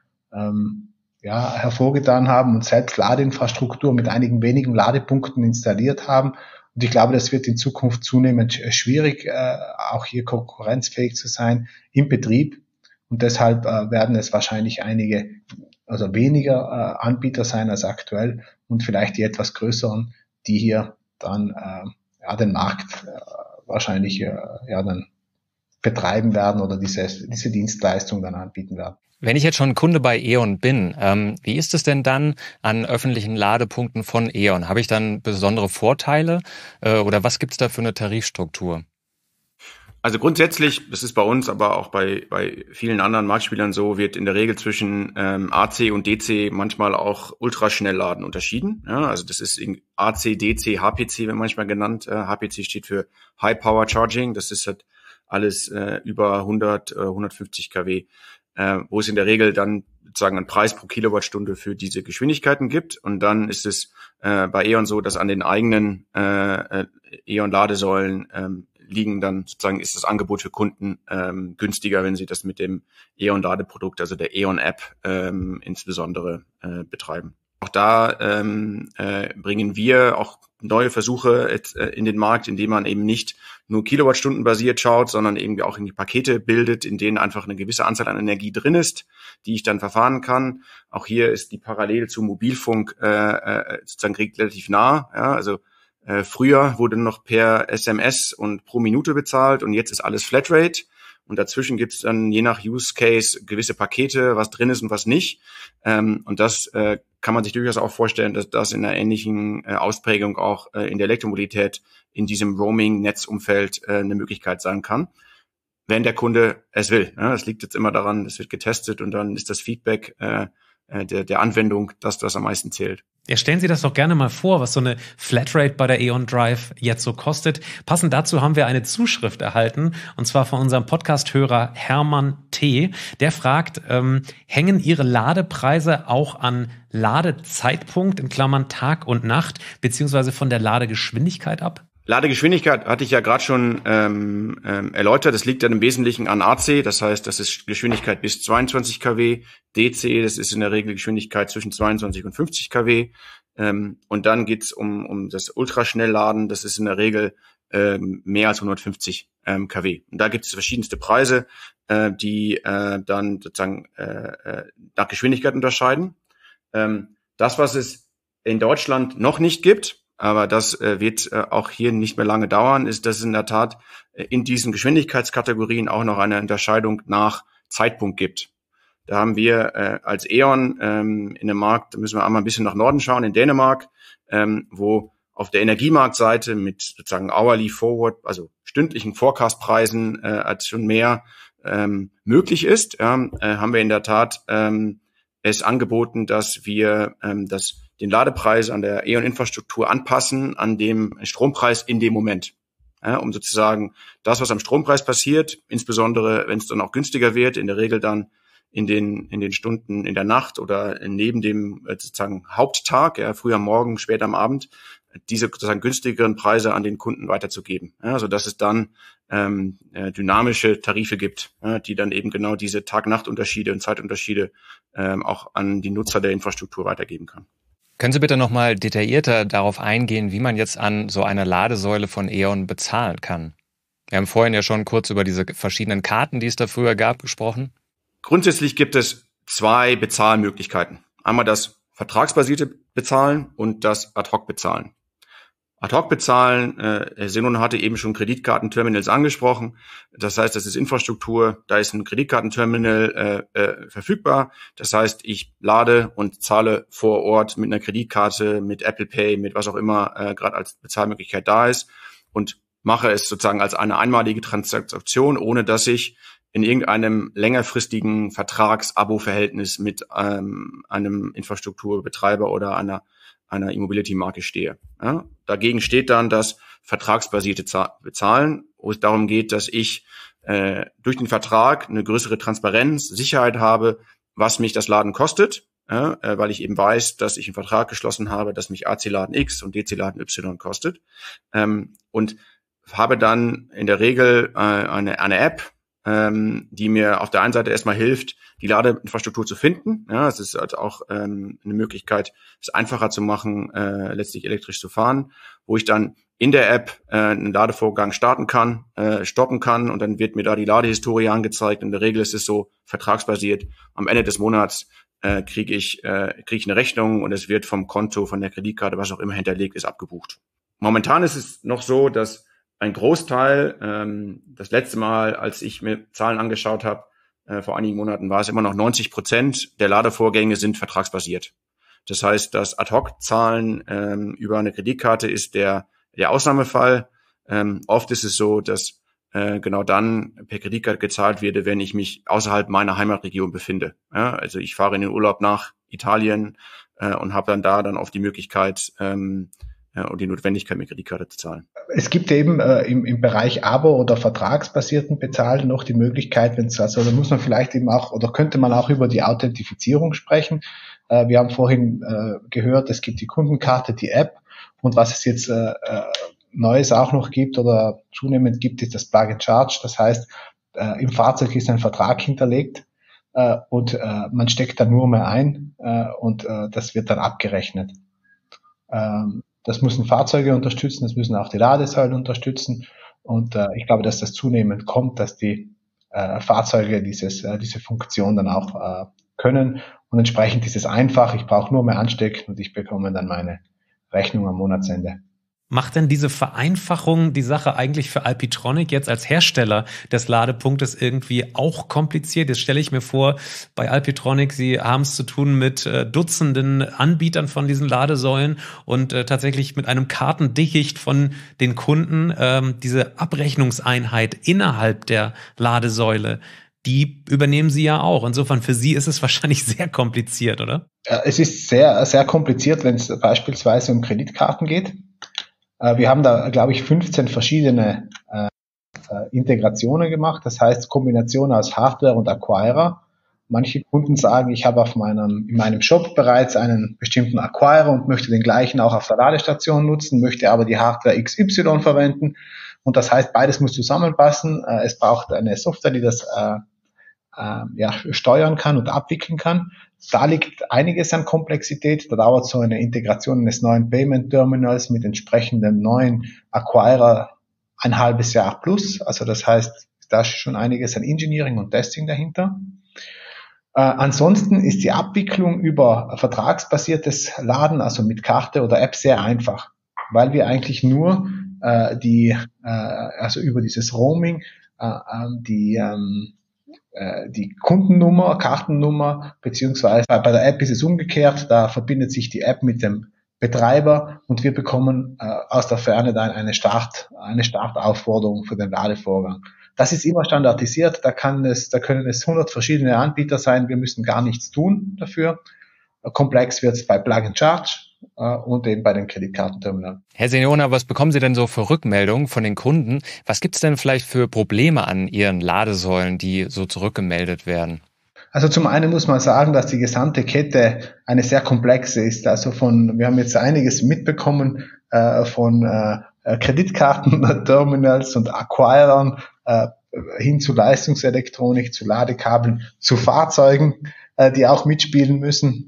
hervorgetan haben und selbst Ladeinfrastruktur mit einigen wenigen Ladepunkten installiert haben. Und ich glaube, das wird in Zukunft zunehmend schwierig, auch hier konkurrenzfähig zu sein im Betrieb. Und deshalb werden es wahrscheinlich weniger Anbieter sein als aktuell und vielleicht die etwas größeren, die hier dann den Markt wahrscheinlich dann betreiben werden oder diese Dienstleistung dann anbieten werden. Wenn ich jetzt schon Kunde bei E.ON bin, wie ist es denn dann an öffentlichen Ladepunkten von E.ON? Habe ich dann besondere Vorteile oder was gibt es da für eine Tarifstruktur? Also grundsätzlich, das ist bei uns, aber auch bei vielen anderen Marktspielern so, wird in der Regel zwischen AC und DC manchmal auch Ultraschnellladen unterschieden. Ja, also das ist AC, DC, HPC wird manchmal genannt. HPC steht für High Power Charging. Das ist halt alles über 100, 150 kW, wo es in der Regel dann sozusagen einen Preis pro Kilowattstunde für diese Geschwindigkeiten gibt. Und dann ist es bei E.ON so, dass an den eigenen E.ON-Ladesäulen liegen dann sozusagen, ist das Angebot für Kunden günstiger, wenn sie das mit dem E.ON-Ladeprodukt, also der E.ON-App insbesondere betreiben. Auch da bringen wir auch neue Versuche in den Markt, indem man eben nicht nur Kilowattstunden basiert schaut, sondern eben auch in die Pakete bildet, in denen einfach eine gewisse Anzahl an Energie drin ist, die ich dann verfahren kann. Auch hier ist die Parallele zu Mobilfunk sozusagen relativ nah. Ja, also früher wurde noch per SMS und pro Minute bezahlt und jetzt ist alles Flatrate. Und dazwischen gibt es dann je nach Use Case gewisse Pakete, was drin ist und was nicht. Und das kann man sich durchaus auch vorstellen, dass das in einer ähnlichen Ausprägung auch in der Elektromobilität in diesem Roaming-Netzumfeld eine Möglichkeit sein kann, wenn der Kunde es will. Ja, das liegt jetzt immer daran, es wird getestet und dann ist das Feedback der Anwendung das am meisten zählt. Ja, stellen Sie das doch gerne mal vor, was so eine Flatrate bei der E.ON Drive jetzt so kostet. Passend dazu haben wir eine Zuschrift erhalten, und zwar von unserem Podcast-Hörer Hermann T. Der fragt, hängen Ihre Ladepreise auch an Ladezeitpunkt, in Klammern Tag und Nacht, beziehungsweise von der Ladegeschwindigkeit ab? Ladegeschwindigkeit hatte ich ja gerade schon erläutert. Das liegt dann im Wesentlichen an AC, das heißt, das ist Geschwindigkeit bis 22 kW. DC, das ist in der Regel Geschwindigkeit zwischen 22 und 50 kW. Und dann geht's um das Ultraschnellladen, das ist in der Regel mehr als 150 kW. Und da gibt es verschiedenste Preise, die dann sozusagen nach Geschwindigkeit unterscheiden. Das, was es in Deutschland noch nicht gibt, aber das wird auch hier nicht mehr lange dauern, ist, dass es in der Tat in diesen Geschwindigkeitskategorien auch noch eine Unterscheidung nach Zeitpunkt gibt. Da haben wir als E.ON in dem Markt, da müssen wir einmal ein bisschen nach Norden schauen, in Dänemark, wo auf der Energiemarktseite mit sozusagen hourly forward, also stündlichen Forecastpreisen als schon mehr möglich ist, haben wir in der Tat es angeboten, dass wir den Ladepreis an der E.ON-Infrastruktur anpassen an dem Strompreis in dem Moment. Ja, um sozusagen das, was am Strompreis passiert, insbesondere wenn es dann auch günstiger wird, in der Regel dann in den Stunden in der Nacht oder neben dem sozusagen Haupttag, ja, früh am Morgen, spät am Abend, diese sozusagen günstigeren Preise an den Kunden weiterzugeben. Ja, sodass es dann dynamische Tarife gibt, ja, die dann eben genau diese Tag-Nacht-Unterschiede und Zeitunterschiede auch an die Nutzer der Infrastruktur weitergeben kann. Können Sie bitte nochmal detaillierter darauf eingehen, wie man jetzt an so einer Ladesäule von E.ON bezahlen kann? Wir haben vorhin ja schon kurz über diese verschiedenen Karten, die es da früher gab, gesprochen. Grundsätzlich gibt es zwei Bezahlmöglichkeiten. Einmal das vertragsbasierte Bezahlen und das Ad-Hoc-Bezahlen. Ad-Hoc-Bezahlen, Herr Senoner hatte eben schon Kreditkartenterminals angesprochen. Das heißt, das ist Infrastruktur, da ist ein Kreditkartenterminal verfügbar. Das heißt, ich lade und zahle vor Ort mit einer Kreditkarte, mit Apple Pay, mit was auch immer gerade als Bezahlmöglichkeit da ist und mache es sozusagen als eine einmalige Transaktion, ohne dass ich in irgendeinem längerfristigen Vertrags-Abo-Verhältnis mit einem Infrastrukturbetreiber oder einer E-Mobility-Marke stehe. Ja, dagegen steht dann das vertragsbasierte Bezahlen, wo es darum geht, dass ich durch den Vertrag eine größere Transparenz, Sicherheit habe, was mich das Laden kostet, weil ich eben weiß, dass ich einen Vertrag geschlossen habe, dass mich AC-Laden X und DC-Laden Y kostet, und habe dann in der Regel eine App, die mir auf der einen Seite erstmal hilft, die Ladeinfrastruktur zu finden. Ja, es ist halt auch eine Möglichkeit, es einfacher zu machen, letztlich elektrisch zu fahren, wo ich dann in der App einen Ladevorgang starten kann, stoppen kann und dann wird mir da die Ladehistorie angezeigt. In der Regel ist es so vertragsbasiert. Am Ende des Monats kriege ich eine Rechnung und es wird vom Konto, von der Kreditkarte, was auch immer hinterlegt ist, abgebucht. Momentan ist es noch so, dass ein Großteil, das letzte Mal, als ich mir Zahlen angeschaut habe, vor einigen Monaten, war es immer noch 90% der Ladevorgänge sind vertragsbasiert. Das heißt, das Ad-Hoc-Zahlen über eine Kreditkarte ist der Ausnahmefall. Oft ist es so, dass genau dann per Kreditkarte gezahlt werde, wenn ich mich außerhalb meiner Heimatregion befinde. Ja, also ich fahre in den Urlaub nach Italien und habe dann da dann auch die Möglichkeit und die Notwendigkeit, mit Kreditkarte zu zahlen. Es gibt eben im Bereich Abo- oder vertragsbasierten Bezahlen noch die Möglichkeit, wenn es also, da muss man vielleicht eben auch oder könnte man auch über die Authentifizierung sprechen. Wir haben vorhin gehört, es gibt die Kundenkarte, die App, und was es jetzt Neues auch noch gibt oder zunehmend gibt, ist das Plug and Charge. Das heißt, im Fahrzeug ist ein Vertrag hinterlegt und man steckt da nur mehr ein und das wird dann abgerechnet. Das müssen Fahrzeuge unterstützen, das müssen auch die Ladesäulen unterstützen, und ich glaube, dass das zunehmend kommt, dass die Fahrzeuge diese Funktion dann auch können, und entsprechend ist es einfach, ich brauche nur mehr anstecken und ich bekomme dann meine Rechnung am Monatsende. Macht denn diese Vereinfachung die Sache eigentlich für Alpitronic jetzt als Hersteller des Ladepunktes irgendwie auch kompliziert? Jetzt stelle ich mir vor, bei Alpitronic, Sie haben es zu tun mit Dutzenden Anbietern von diesen Ladesäulen und tatsächlich mit einem Kartendickicht von den Kunden. Diese Abrechnungseinheit innerhalb der Ladesäule, die übernehmen Sie ja auch. Insofern für Sie ist es wahrscheinlich sehr kompliziert, oder? Es ist sehr, sehr kompliziert, wenn es beispielsweise um Kreditkarten geht. Wir haben da, glaube ich, 15 verschiedene Integrationen gemacht. Das heißt, Kombination aus Hardware und Acquirer. Manche Kunden sagen, ich habe in meinem Shop bereits einen bestimmten Acquirer und möchte den gleichen auch auf der Ladestation nutzen, möchte aber die Hardware XY verwenden. Und das heißt, beides muss zusammenpassen. Es braucht eine Software, die das steuern kann und abwickeln kann. Da liegt einiges an Komplexität. Da dauert so eine Integration eines neuen Payment Terminals mit entsprechendem neuen Acquirer ein halbes Jahr plus. Also das heißt, da ist schon einiges an Engineering und Testing dahinter. Ansonsten ist die Abwicklung über vertragsbasiertes Laden, also mit Karte oder App, sehr einfach, weil wir eigentlich nur also über dieses Roaming die Kundennummer, Kartennummer, beziehungsweise bei der App ist es umgekehrt, da verbindet sich die App mit dem Betreiber und wir bekommen aus der Ferne dann eine Startaufforderung für den Ladevorgang. Das ist immer standardisiert, da können es 100 verschiedene Anbieter sein, wir müssen gar nichts tun dafür. Komplex wird es bei Plug and Charge und eben bei den Kreditkartenterminalen. Herr Senoner, was bekommen Sie denn so für Rückmeldungen von den Kunden? Was gibt es denn vielleicht für Probleme an Ihren Ladesäulen, die so zurückgemeldet werden? Also zum einen muss man sagen, dass die gesamte Kette eine sehr komplexe ist. Also wir haben jetzt einiges mitbekommen von Kreditkartenterminals und Acquirern hin zu Leistungselektronik, zu Ladekabeln, zu Fahrzeugen, die auch mitspielen müssen,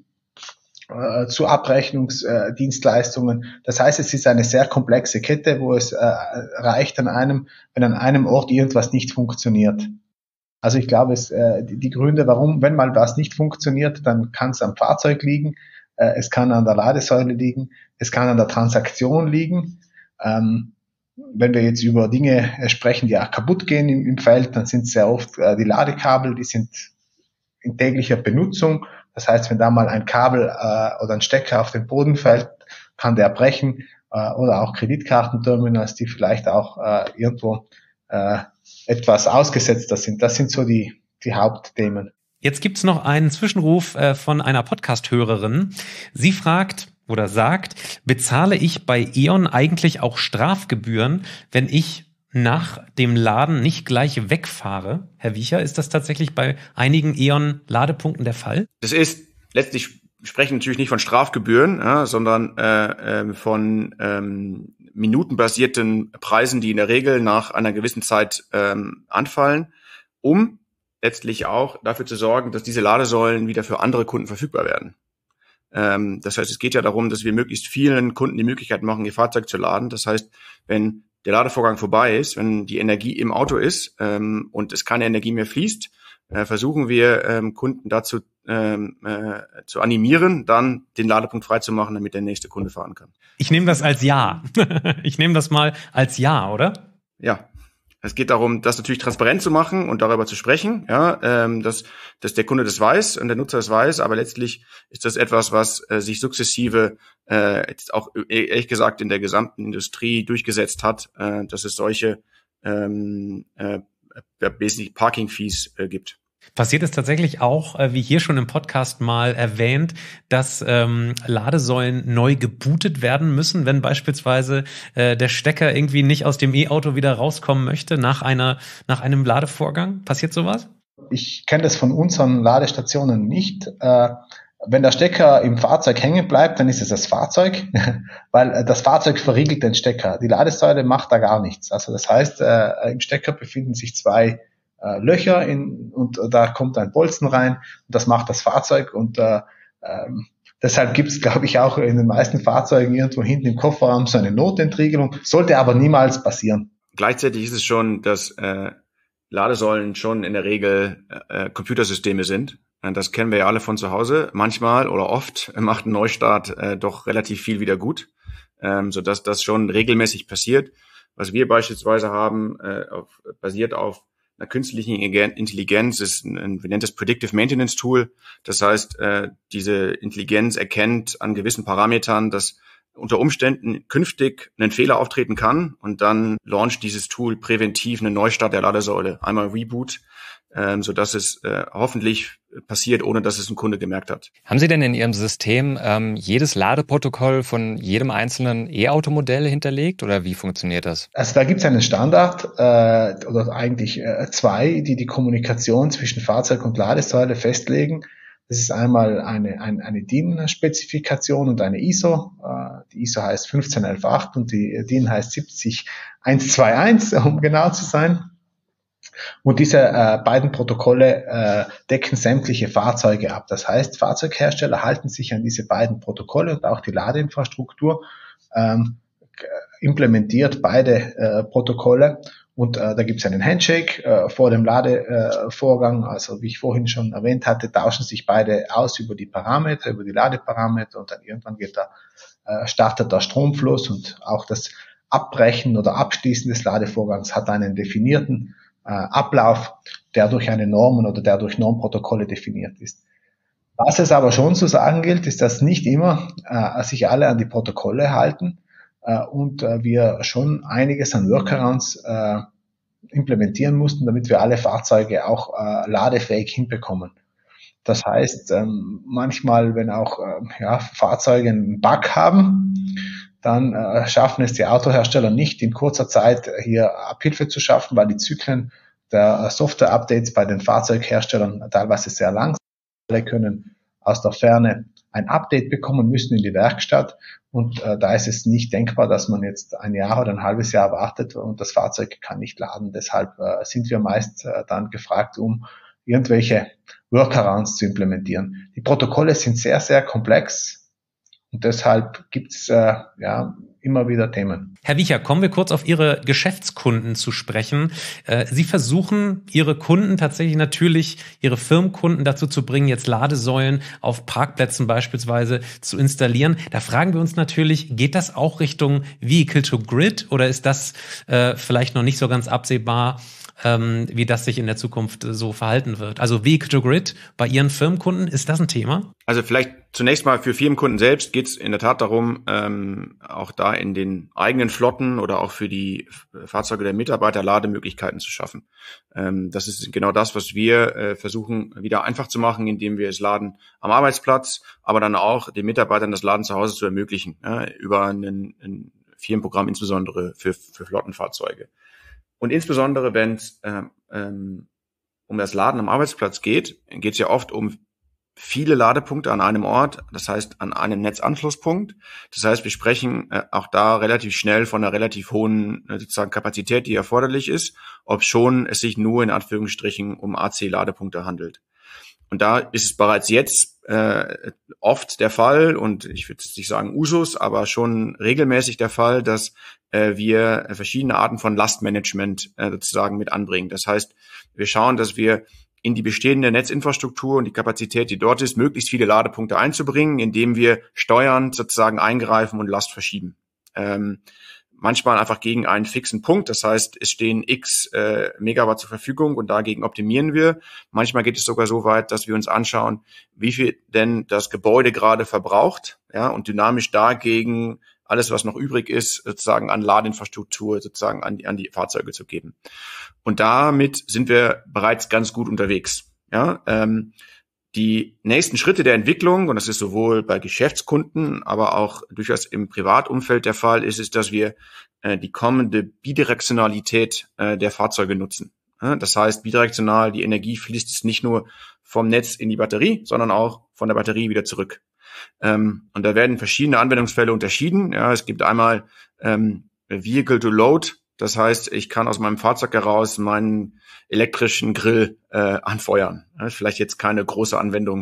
zu Abrechnungsdienstleistungen. Das heißt, es ist eine sehr komplexe Kette, wo es reicht wenn an einem Ort irgendwas nicht funktioniert. Also ich glaube, die Gründe, warum, wenn mal was nicht funktioniert, dann kann es am Fahrzeug liegen, es kann an der Ladesäule liegen, es kann an der Transaktion liegen. Wenn wir jetzt über Dinge sprechen, die auch kaputt gehen im Feld, dann sind es sehr oft die Ladekabel, die sind in täglicher Benutzung. Das heißt, wenn da mal ein Kabel oder ein Stecker auf den Boden fällt, kann der brechen, oder auch Kreditkartenterminals, die vielleicht auch irgendwo etwas ausgesetzter sind. Das sind so die Hauptthemen. Jetzt gibt's noch einen Zwischenruf von einer Podcast-Hörerin. Sie fragt oder sagt, bezahle ich bei E.ON eigentlich auch Strafgebühren, wenn ich nach dem Laden nicht gleich wegfahre? Herr Wiecher, ist das tatsächlich bei einigen E.ON-Ladepunkten der Fall? Das ist letztlich, wir sprechen natürlich nicht von Strafgebühren, sondern von minutenbasierten Preisen, die in der Regel nach einer gewissen Zeit anfallen, um letztlich auch dafür zu sorgen, dass diese Ladesäulen wieder für andere Kunden verfügbar werden. Das heißt, es geht ja darum, dass wir möglichst vielen Kunden die Möglichkeit machen, ihr Fahrzeug zu laden. Das heißt, wenn der Ladevorgang vorbei ist, wenn die Energie im Auto ist und es keine Energie mehr fließt, versuchen wir Kunden dazu zu animieren, dann den Ladepunkt freizumachen, damit der nächste Kunde fahren kann. Ich nehme das als Ja. Ich nehme das mal als Ja, oder? Ja. Es geht darum, das natürlich transparent zu machen und darüber zu sprechen, dass der Kunde das weiß und der Nutzer das weiß, aber letztlich ist das etwas, was sich sukzessive jetzt auch ehrlich gesagt in der gesamten Industrie durchgesetzt hat, dass es solche basically Parking Fees gibt. Passiert es tatsächlich auch, wie hier schon im Podcast mal erwähnt, dass Ladesäulen neu gebootet werden müssen, wenn beispielsweise der Stecker irgendwie nicht aus dem E-Auto wieder rauskommen möchte nach einem Ladevorgang? Passiert sowas? Ich kenne das von unseren Ladestationen nicht. Wenn der Stecker im Fahrzeug hängen bleibt, dann ist es das Fahrzeug, weil das Fahrzeug verriegelt den Stecker. Die Ladesäule macht da gar nichts. Also das heißt, im Stecker befinden sich zwei Löcher und da kommt ein Bolzen rein und das macht das Fahrzeug und deshalb gibt es, glaube ich, auch in den meisten Fahrzeugen irgendwo hinten im Kofferraum so eine Notentriegelung, sollte aber niemals passieren. Gleichzeitig ist es schon, dass Ladesäulen schon in der Regel Computersysteme sind. Das kennen wir ja alle von zu Hause. Manchmal oder oft macht ein Neustart doch relativ viel wieder gut, sodass das schon regelmäßig passiert. Was wir beispielsweise haben, basiert auf einer künstlichen Intelligenz, ist wir nennen das Predictive Maintenance Tool. Das heißt, diese Intelligenz erkennt an gewissen Parametern, dass unter Umständen künftig ein Fehler auftreten kann und dann launcht dieses Tool präventiv einen Neustart der Ladesäule, einmal Reboot, sodass es hoffentlich passiert, ohne dass es ein Kunde gemerkt hat. Haben Sie denn in Ihrem System jedes Ladeprotokoll von jedem einzelnen E-Automodell hinterlegt oder wie funktioniert das? Also da gibt es einen Standard oder eigentlich zwei, die Kommunikation zwischen Fahrzeug und Ladesäule festlegen. Das ist einmal eine DIN-Spezifikation und eine ISO. Die ISO heißt 15118 und die DIN heißt 70121, um genau zu sein. Und diese beiden Protokolle decken sämtliche Fahrzeuge ab. Das heißt, Fahrzeughersteller halten sich an diese beiden Protokolle und auch die Ladeinfrastruktur implementiert beide Protokolle. Und da gibt es einen Handshake vor dem Ladevorgang. Also wie ich vorhin schon erwähnt hatte, tauschen sich beide aus über die Parameter, über die Ladeparameter und dann irgendwann startet der Stromfluss und auch das Abbrechen oder Abschließen des Ladevorgangs hat einen definierten Ablauf, der durch eine Norm oder der durch Normprotokolle definiert ist. Was es aber schon zu sagen gilt, ist, dass nicht immer sich alle an die Protokolle halten und wir schon einiges an Workarounds implementieren mussten, damit wir alle Fahrzeuge auch ladefähig hinbekommen. Das heißt, manchmal, wenn auch Fahrzeuge einen Bug haben, dann schaffen es die Autohersteller nicht, in kurzer Zeit hier Abhilfe zu schaffen, weil die Zyklen der Software-Updates bei den Fahrzeugherstellern teilweise sehr lang sind. Alle können aus der Ferne ein Update bekommen, müssen in die Werkstatt und da ist es nicht denkbar, dass man jetzt ein Jahr oder ein halbes Jahr wartet und das Fahrzeug kann nicht laden. Deshalb sind wir meist dann gefragt, um irgendwelche Workarounds zu implementieren. Die Protokolle sind sehr, sehr komplex und deshalb gibt's immer wieder Themen. Herr Wiecher, kommen wir kurz auf Ihre Geschäftskunden zu sprechen. Sie versuchen, Ihre Kunden tatsächlich natürlich, Ihre Firmenkunden dazu zu bringen, jetzt Ladesäulen auf Parkplätzen beispielsweise zu installieren. Da fragen wir uns natürlich, geht das auch Richtung Vehicle to Grid oder ist das vielleicht noch nicht so ganz absehbar, wie das sich in der Zukunft so verhalten wird? Also Vehicle to Grid bei Ihren Firmenkunden, ist das ein Thema? Also vielleicht zunächst mal für Firmenkunden selbst geht es in der Tat darum, auch da in den eigenen Flotten oder auch für die Fahrzeuge der Mitarbeiter Lademöglichkeiten zu schaffen. Das ist genau das, was wir versuchen wieder einfach zu machen, indem wir das Laden am Arbeitsplatz, aber dann auch den Mitarbeitern das Laden zu Hause zu ermöglichen, über ein Firmenprogramm, insbesondere für Flottenfahrzeuge. Und insbesondere, wenn es um das Laden am Arbeitsplatz geht es ja oft um viele Ladepunkte an einem Ort, das heißt an einem Netzanschlusspunkt. Das heißt, wir sprechen auch da relativ schnell von einer relativ hohen sozusagen Kapazität, die erforderlich ist, ob schon es sich nur in Anführungsstrichen um AC-Ladepunkte handelt. Und da ist es bereits jetzt oft der Fall, und ich würde nicht sagen Usus, aber schon regelmäßig der Fall, dass wir verschiedene Arten von Lastmanagement sozusagen mit anbringen. Das heißt, wir schauen, dass wir in die bestehende Netzinfrastruktur und die Kapazität, die dort ist, möglichst viele Ladepunkte einzubringen, indem wir steuernd sozusagen eingreifen und Last verschieben. Manchmal einfach gegen einen fixen Punkt. Das heißt, es stehen x Megawatt zur Verfügung und dagegen optimieren wir. Manchmal geht es sogar so weit, dass wir uns anschauen, wie viel denn das Gebäude gerade verbraucht, ja, und dynamisch dagegen alles, was noch übrig ist, sozusagen an Ladeinfrastruktur sozusagen an die Fahrzeuge zu geben. Und damit sind wir bereits ganz gut unterwegs. Ja, die nächsten Schritte der Entwicklung, und das ist sowohl bei Geschäftskunden, aber auch durchaus im Privatumfeld der Fall, ist, dass wir die kommende Bidirektionalität der Fahrzeuge nutzen. Das heißt, bidirektional, die Energie fließt jetzt nicht nur vom Netz in die Batterie, sondern auch von der Batterie wieder zurück. Und da werden verschiedene Anwendungsfälle unterschieden. Ja, es gibt einmal Vehicle to Load. Das heißt, ich kann aus meinem Fahrzeug heraus meinen elektrischen Grill anfeuern. Das ist vielleicht jetzt kein großer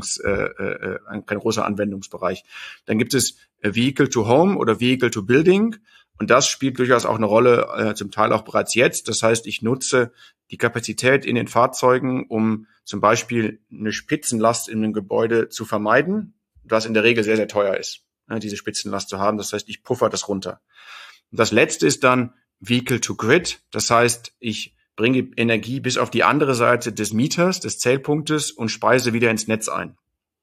Anwendungsbereich. Dann gibt es Vehicle to Home oder Vehicle to Building. Und das spielt durchaus auch eine Rolle, zum Teil auch bereits jetzt. Das heißt, ich nutze die Kapazität in den Fahrzeugen, um zum Beispiel eine Spitzenlast in einem Gebäude zu vermeiden, was in der Regel sehr, sehr teuer ist, diese Spitzenlast zu haben. Das heißt, ich puffer das runter. Und das letzte ist dann Vehicle to Grid. Das heißt, ich bringe Energie bis auf die andere Seite des Meters, des Zählpunktes und speise wieder ins Netz ein.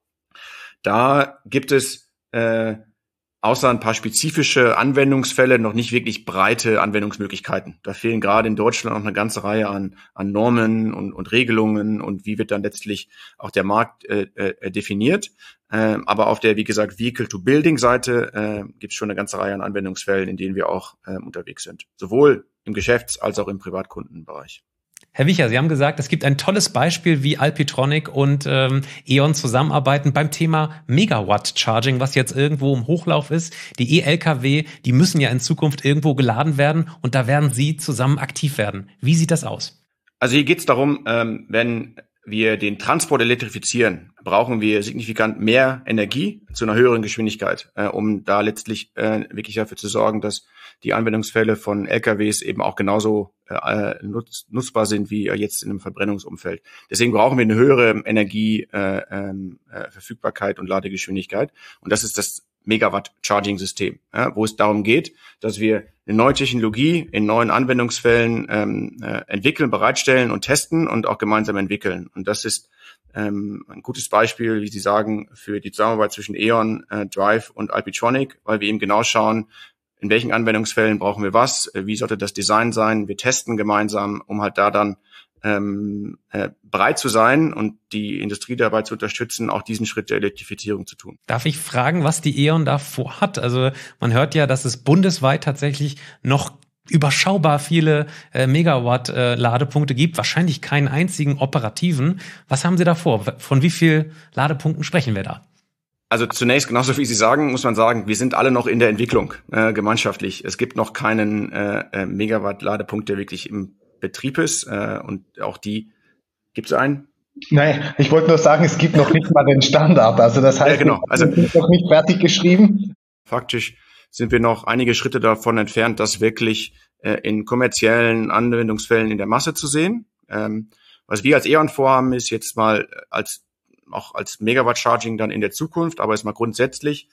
Da gibt es außer ein paar spezifische Anwendungsfälle noch nicht wirklich breite Anwendungsmöglichkeiten. Da fehlen gerade in Deutschland noch eine ganze Reihe an Normen und Regelungen und wie wird dann letztlich auch der Markt definiert. Aber auf der, wie gesagt, Vehicle-to-Building-Seite gibt es schon eine ganze Reihe an Anwendungsfällen, in denen wir auch unterwegs sind. Sowohl im Geschäfts- als auch im Privatkundenbereich. Herr Wicher, Sie haben gesagt, es gibt ein tolles Beispiel, wie Alpitronic und E.ON zusammenarbeiten beim Thema Megawatt-Charging, was jetzt irgendwo im Hochlauf ist. Die E-Lkw, die müssen ja in Zukunft irgendwo geladen werden und da werden Sie zusammen aktiv werden. Wie sieht das aus? Also hier geht es darum, wenn wir den Transport elektrifizieren, brauchen wir signifikant mehr Energie zu einer höheren Geschwindigkeit, um da letztlich wirklich dafür zu sorgen, dass die Anwendungsfälle von LKWs eben auch genauso nutzbar sind wie jetzt in einem Verbrennungsumfeld. Deswegen brauchen wir eine höhere Energieverfügbarkeit und Ladegeschwindigkeit. Und das ist das Megawatt-Charging-System, wo es darum geht, dass wir eine neue Technologie in neuen Anwendungsfällen entwickeln, bereitstellen und testen und auch gemeinsam entwickeln. Und das ist ein gutes Beispiel, wie Sie sagen, für die Zusammenarbeit zwischen E.ON, Drive und Alpitronic, weil wir eben genau schauen, in welchen Anwendungsfällen brauchen wir was, wie sollte das Design sein. Wir testen gemeinsam, um halt da dann bereit zu sein und die Industrie dabei zu unterstützen, auch diesen Schritt der Elektrifizierung zu tun. Darf ich fragen, was die E.ON da vorhat? Also man hört ja, dass es bundesweit tatsächlich noch überschaubar viele Megawatt-Ladepunkte gibt, wahrscheinlich keinen einzigen operativen. Was haben Sie da vor? Von wie viel Ladepunkten sprechen wir da? Also zunächst, genauso wie Sie sagen, muss man sagen, wir sind alle noch in der Entwicklung gemeinschaftlich. Es gibt noch keinen Megawatt-Ladepunkt, der wirklich im Betrieb ist und auch die, gibt es einen? Nein, ich wollte nur sagen, es gibt noch nicht mal den Standard. Also das heißt, ja, genau. Also, es ist noch nicht fertig geschrieben. Faktisch sind wir noch einige Schritte davon entfernt, das wirklich in kommerziellen Anwendungsfällen in der Masse zu sehen. Was wir als E.ON vorhaben, ist jetzt mal als Megawatt-Charging dann in der Zukunft, aber ist mal grundsätzlich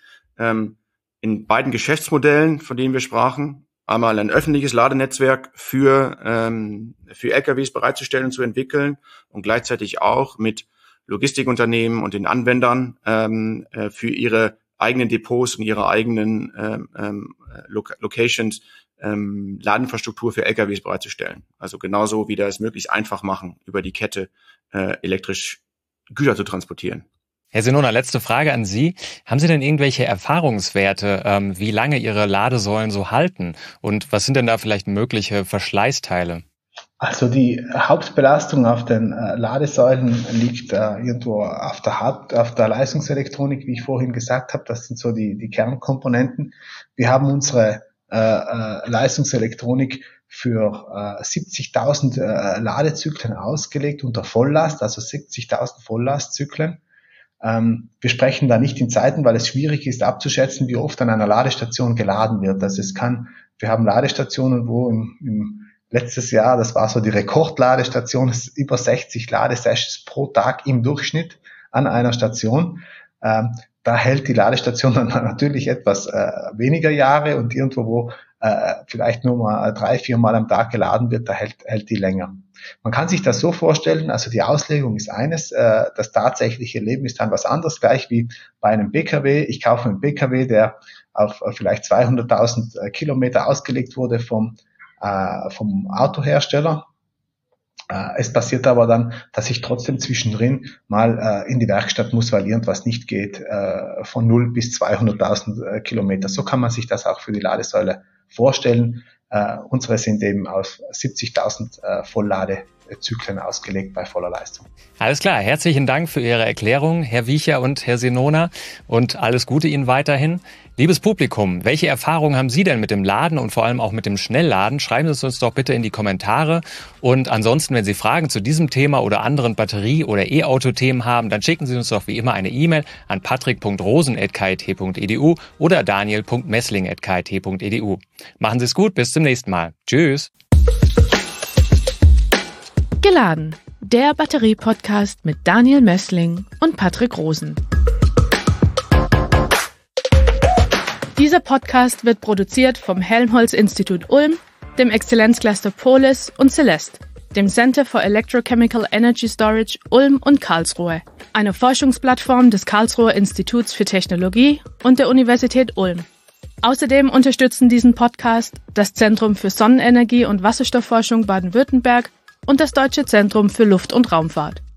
in beiden Geschäftsmodellen, von denen wir sprachen, einmal ein öffentliches Ladenetzwerk für LKWs bereitzustellen und zu entwickeln und gleichzeitig auch mit Logistikunternehmen und den Anwendern für ihre eigenen Depots und ihre eigenen Locations Ladeinfrastruktur für LKWs bereitzustellen. Also genauso wie das möglichst einfach machen, über die Kette elektrisch Güter zu transportieren. Herr Senona, letzte Frage an Sie. Haben Sie denn irgendwelche Erfahrungswerte, wie lange Ihre Ladesäulen so halten? Und was sind denn da vielleicht mögliche Verschleißteile? Also die Hauptbelastung auf den Ladesäulen liegt irgendwo auf der Leistungselektronik, wie ich vorhin gesagt habe. Das sind so die Kernkomponenten. Wir haben unsere Leistungselektronik für 70.000 Ladezyklen ausgelegt unter Volllast, also 70.000 Volllastzyklen. Wir sprechen da nicht in Zeiten, weil es schwierig ist abzuschätzen, wie oft an einer Ladestation geladen wird. Also wir haben Ladestationen, wo im letztes Jahr, das war so die Rekordladestation, über 60 Ladesessions pro Tag im Durchschnitt an einer Station. Da hält die Ladestation dann natürlich etwas weniger Jahre und irgendwo, wo vielleicht nur mal 3-4 Mal am Tag geladen wird, da hält die länger. Man kann sich das so vorstellen, also die Auslegung ist eines, das tatsächliche Leben ist dann was anderes, gleich wie bei einem PKW. Ich kaufe einen PKW, der auf vielleicht 200.000 Kilometer ausgelegt wurde vom Autohersteller. Es passiert aber dann, dass ich trotzdem zwischendrin mal in die Werkstatt muss, weil irgendwas nicht geht, von 0 bis 200.000 Kilometer. So kann man sich das auch für die Ladesäule vorstellen. Unsere sind eben auf 70.000 Vollladezyklen ausgelegt bei voller Leistung. Alles klar, herzlichen Dank für Ihre Erklärung, Herr Wiecher und Herr Senona, und alles Gute Ihnen weiterhin. Liebes Publikum, welche Erfahrungen haben Sie denn mit dem Laden und vor allem auch mit dem Schnellladen? Schreiben Sie es uns doch bitte in die Kommentare. Und ansonsten, wenn Sie Fragen zu diesem Thema oder anderen Batterie- oder E-Auto-Themen haben, dann schicken Sie uns doch wie immer eine E-Mail an patrick.rosen@kit.edu oder daniel.messling@kit.edu. Machen Sie es gut, bis zum nächsten Mal. Tschüss. Geladen, der Batterie-Podcast mit Daniel Messling und Patrick Rosen. Dieser Podcast wird produziert vom Helmholtz-Institut Ulm, dem Exzellenzcluster Polis und Celeste, dem Center for Electrochemical Energy Storage Ulm und Karlsruhe, einer Forschungsplattform des Karlsruher Instituts für Technologie und der Universität Ulm. Außerdem unterstützen diesen Podcast das Zentrum für Sonnenenergie und Wasserstoffforschung Baden-Württemberg und das Deutsche Zentrum für Luft- und Raumfahrt.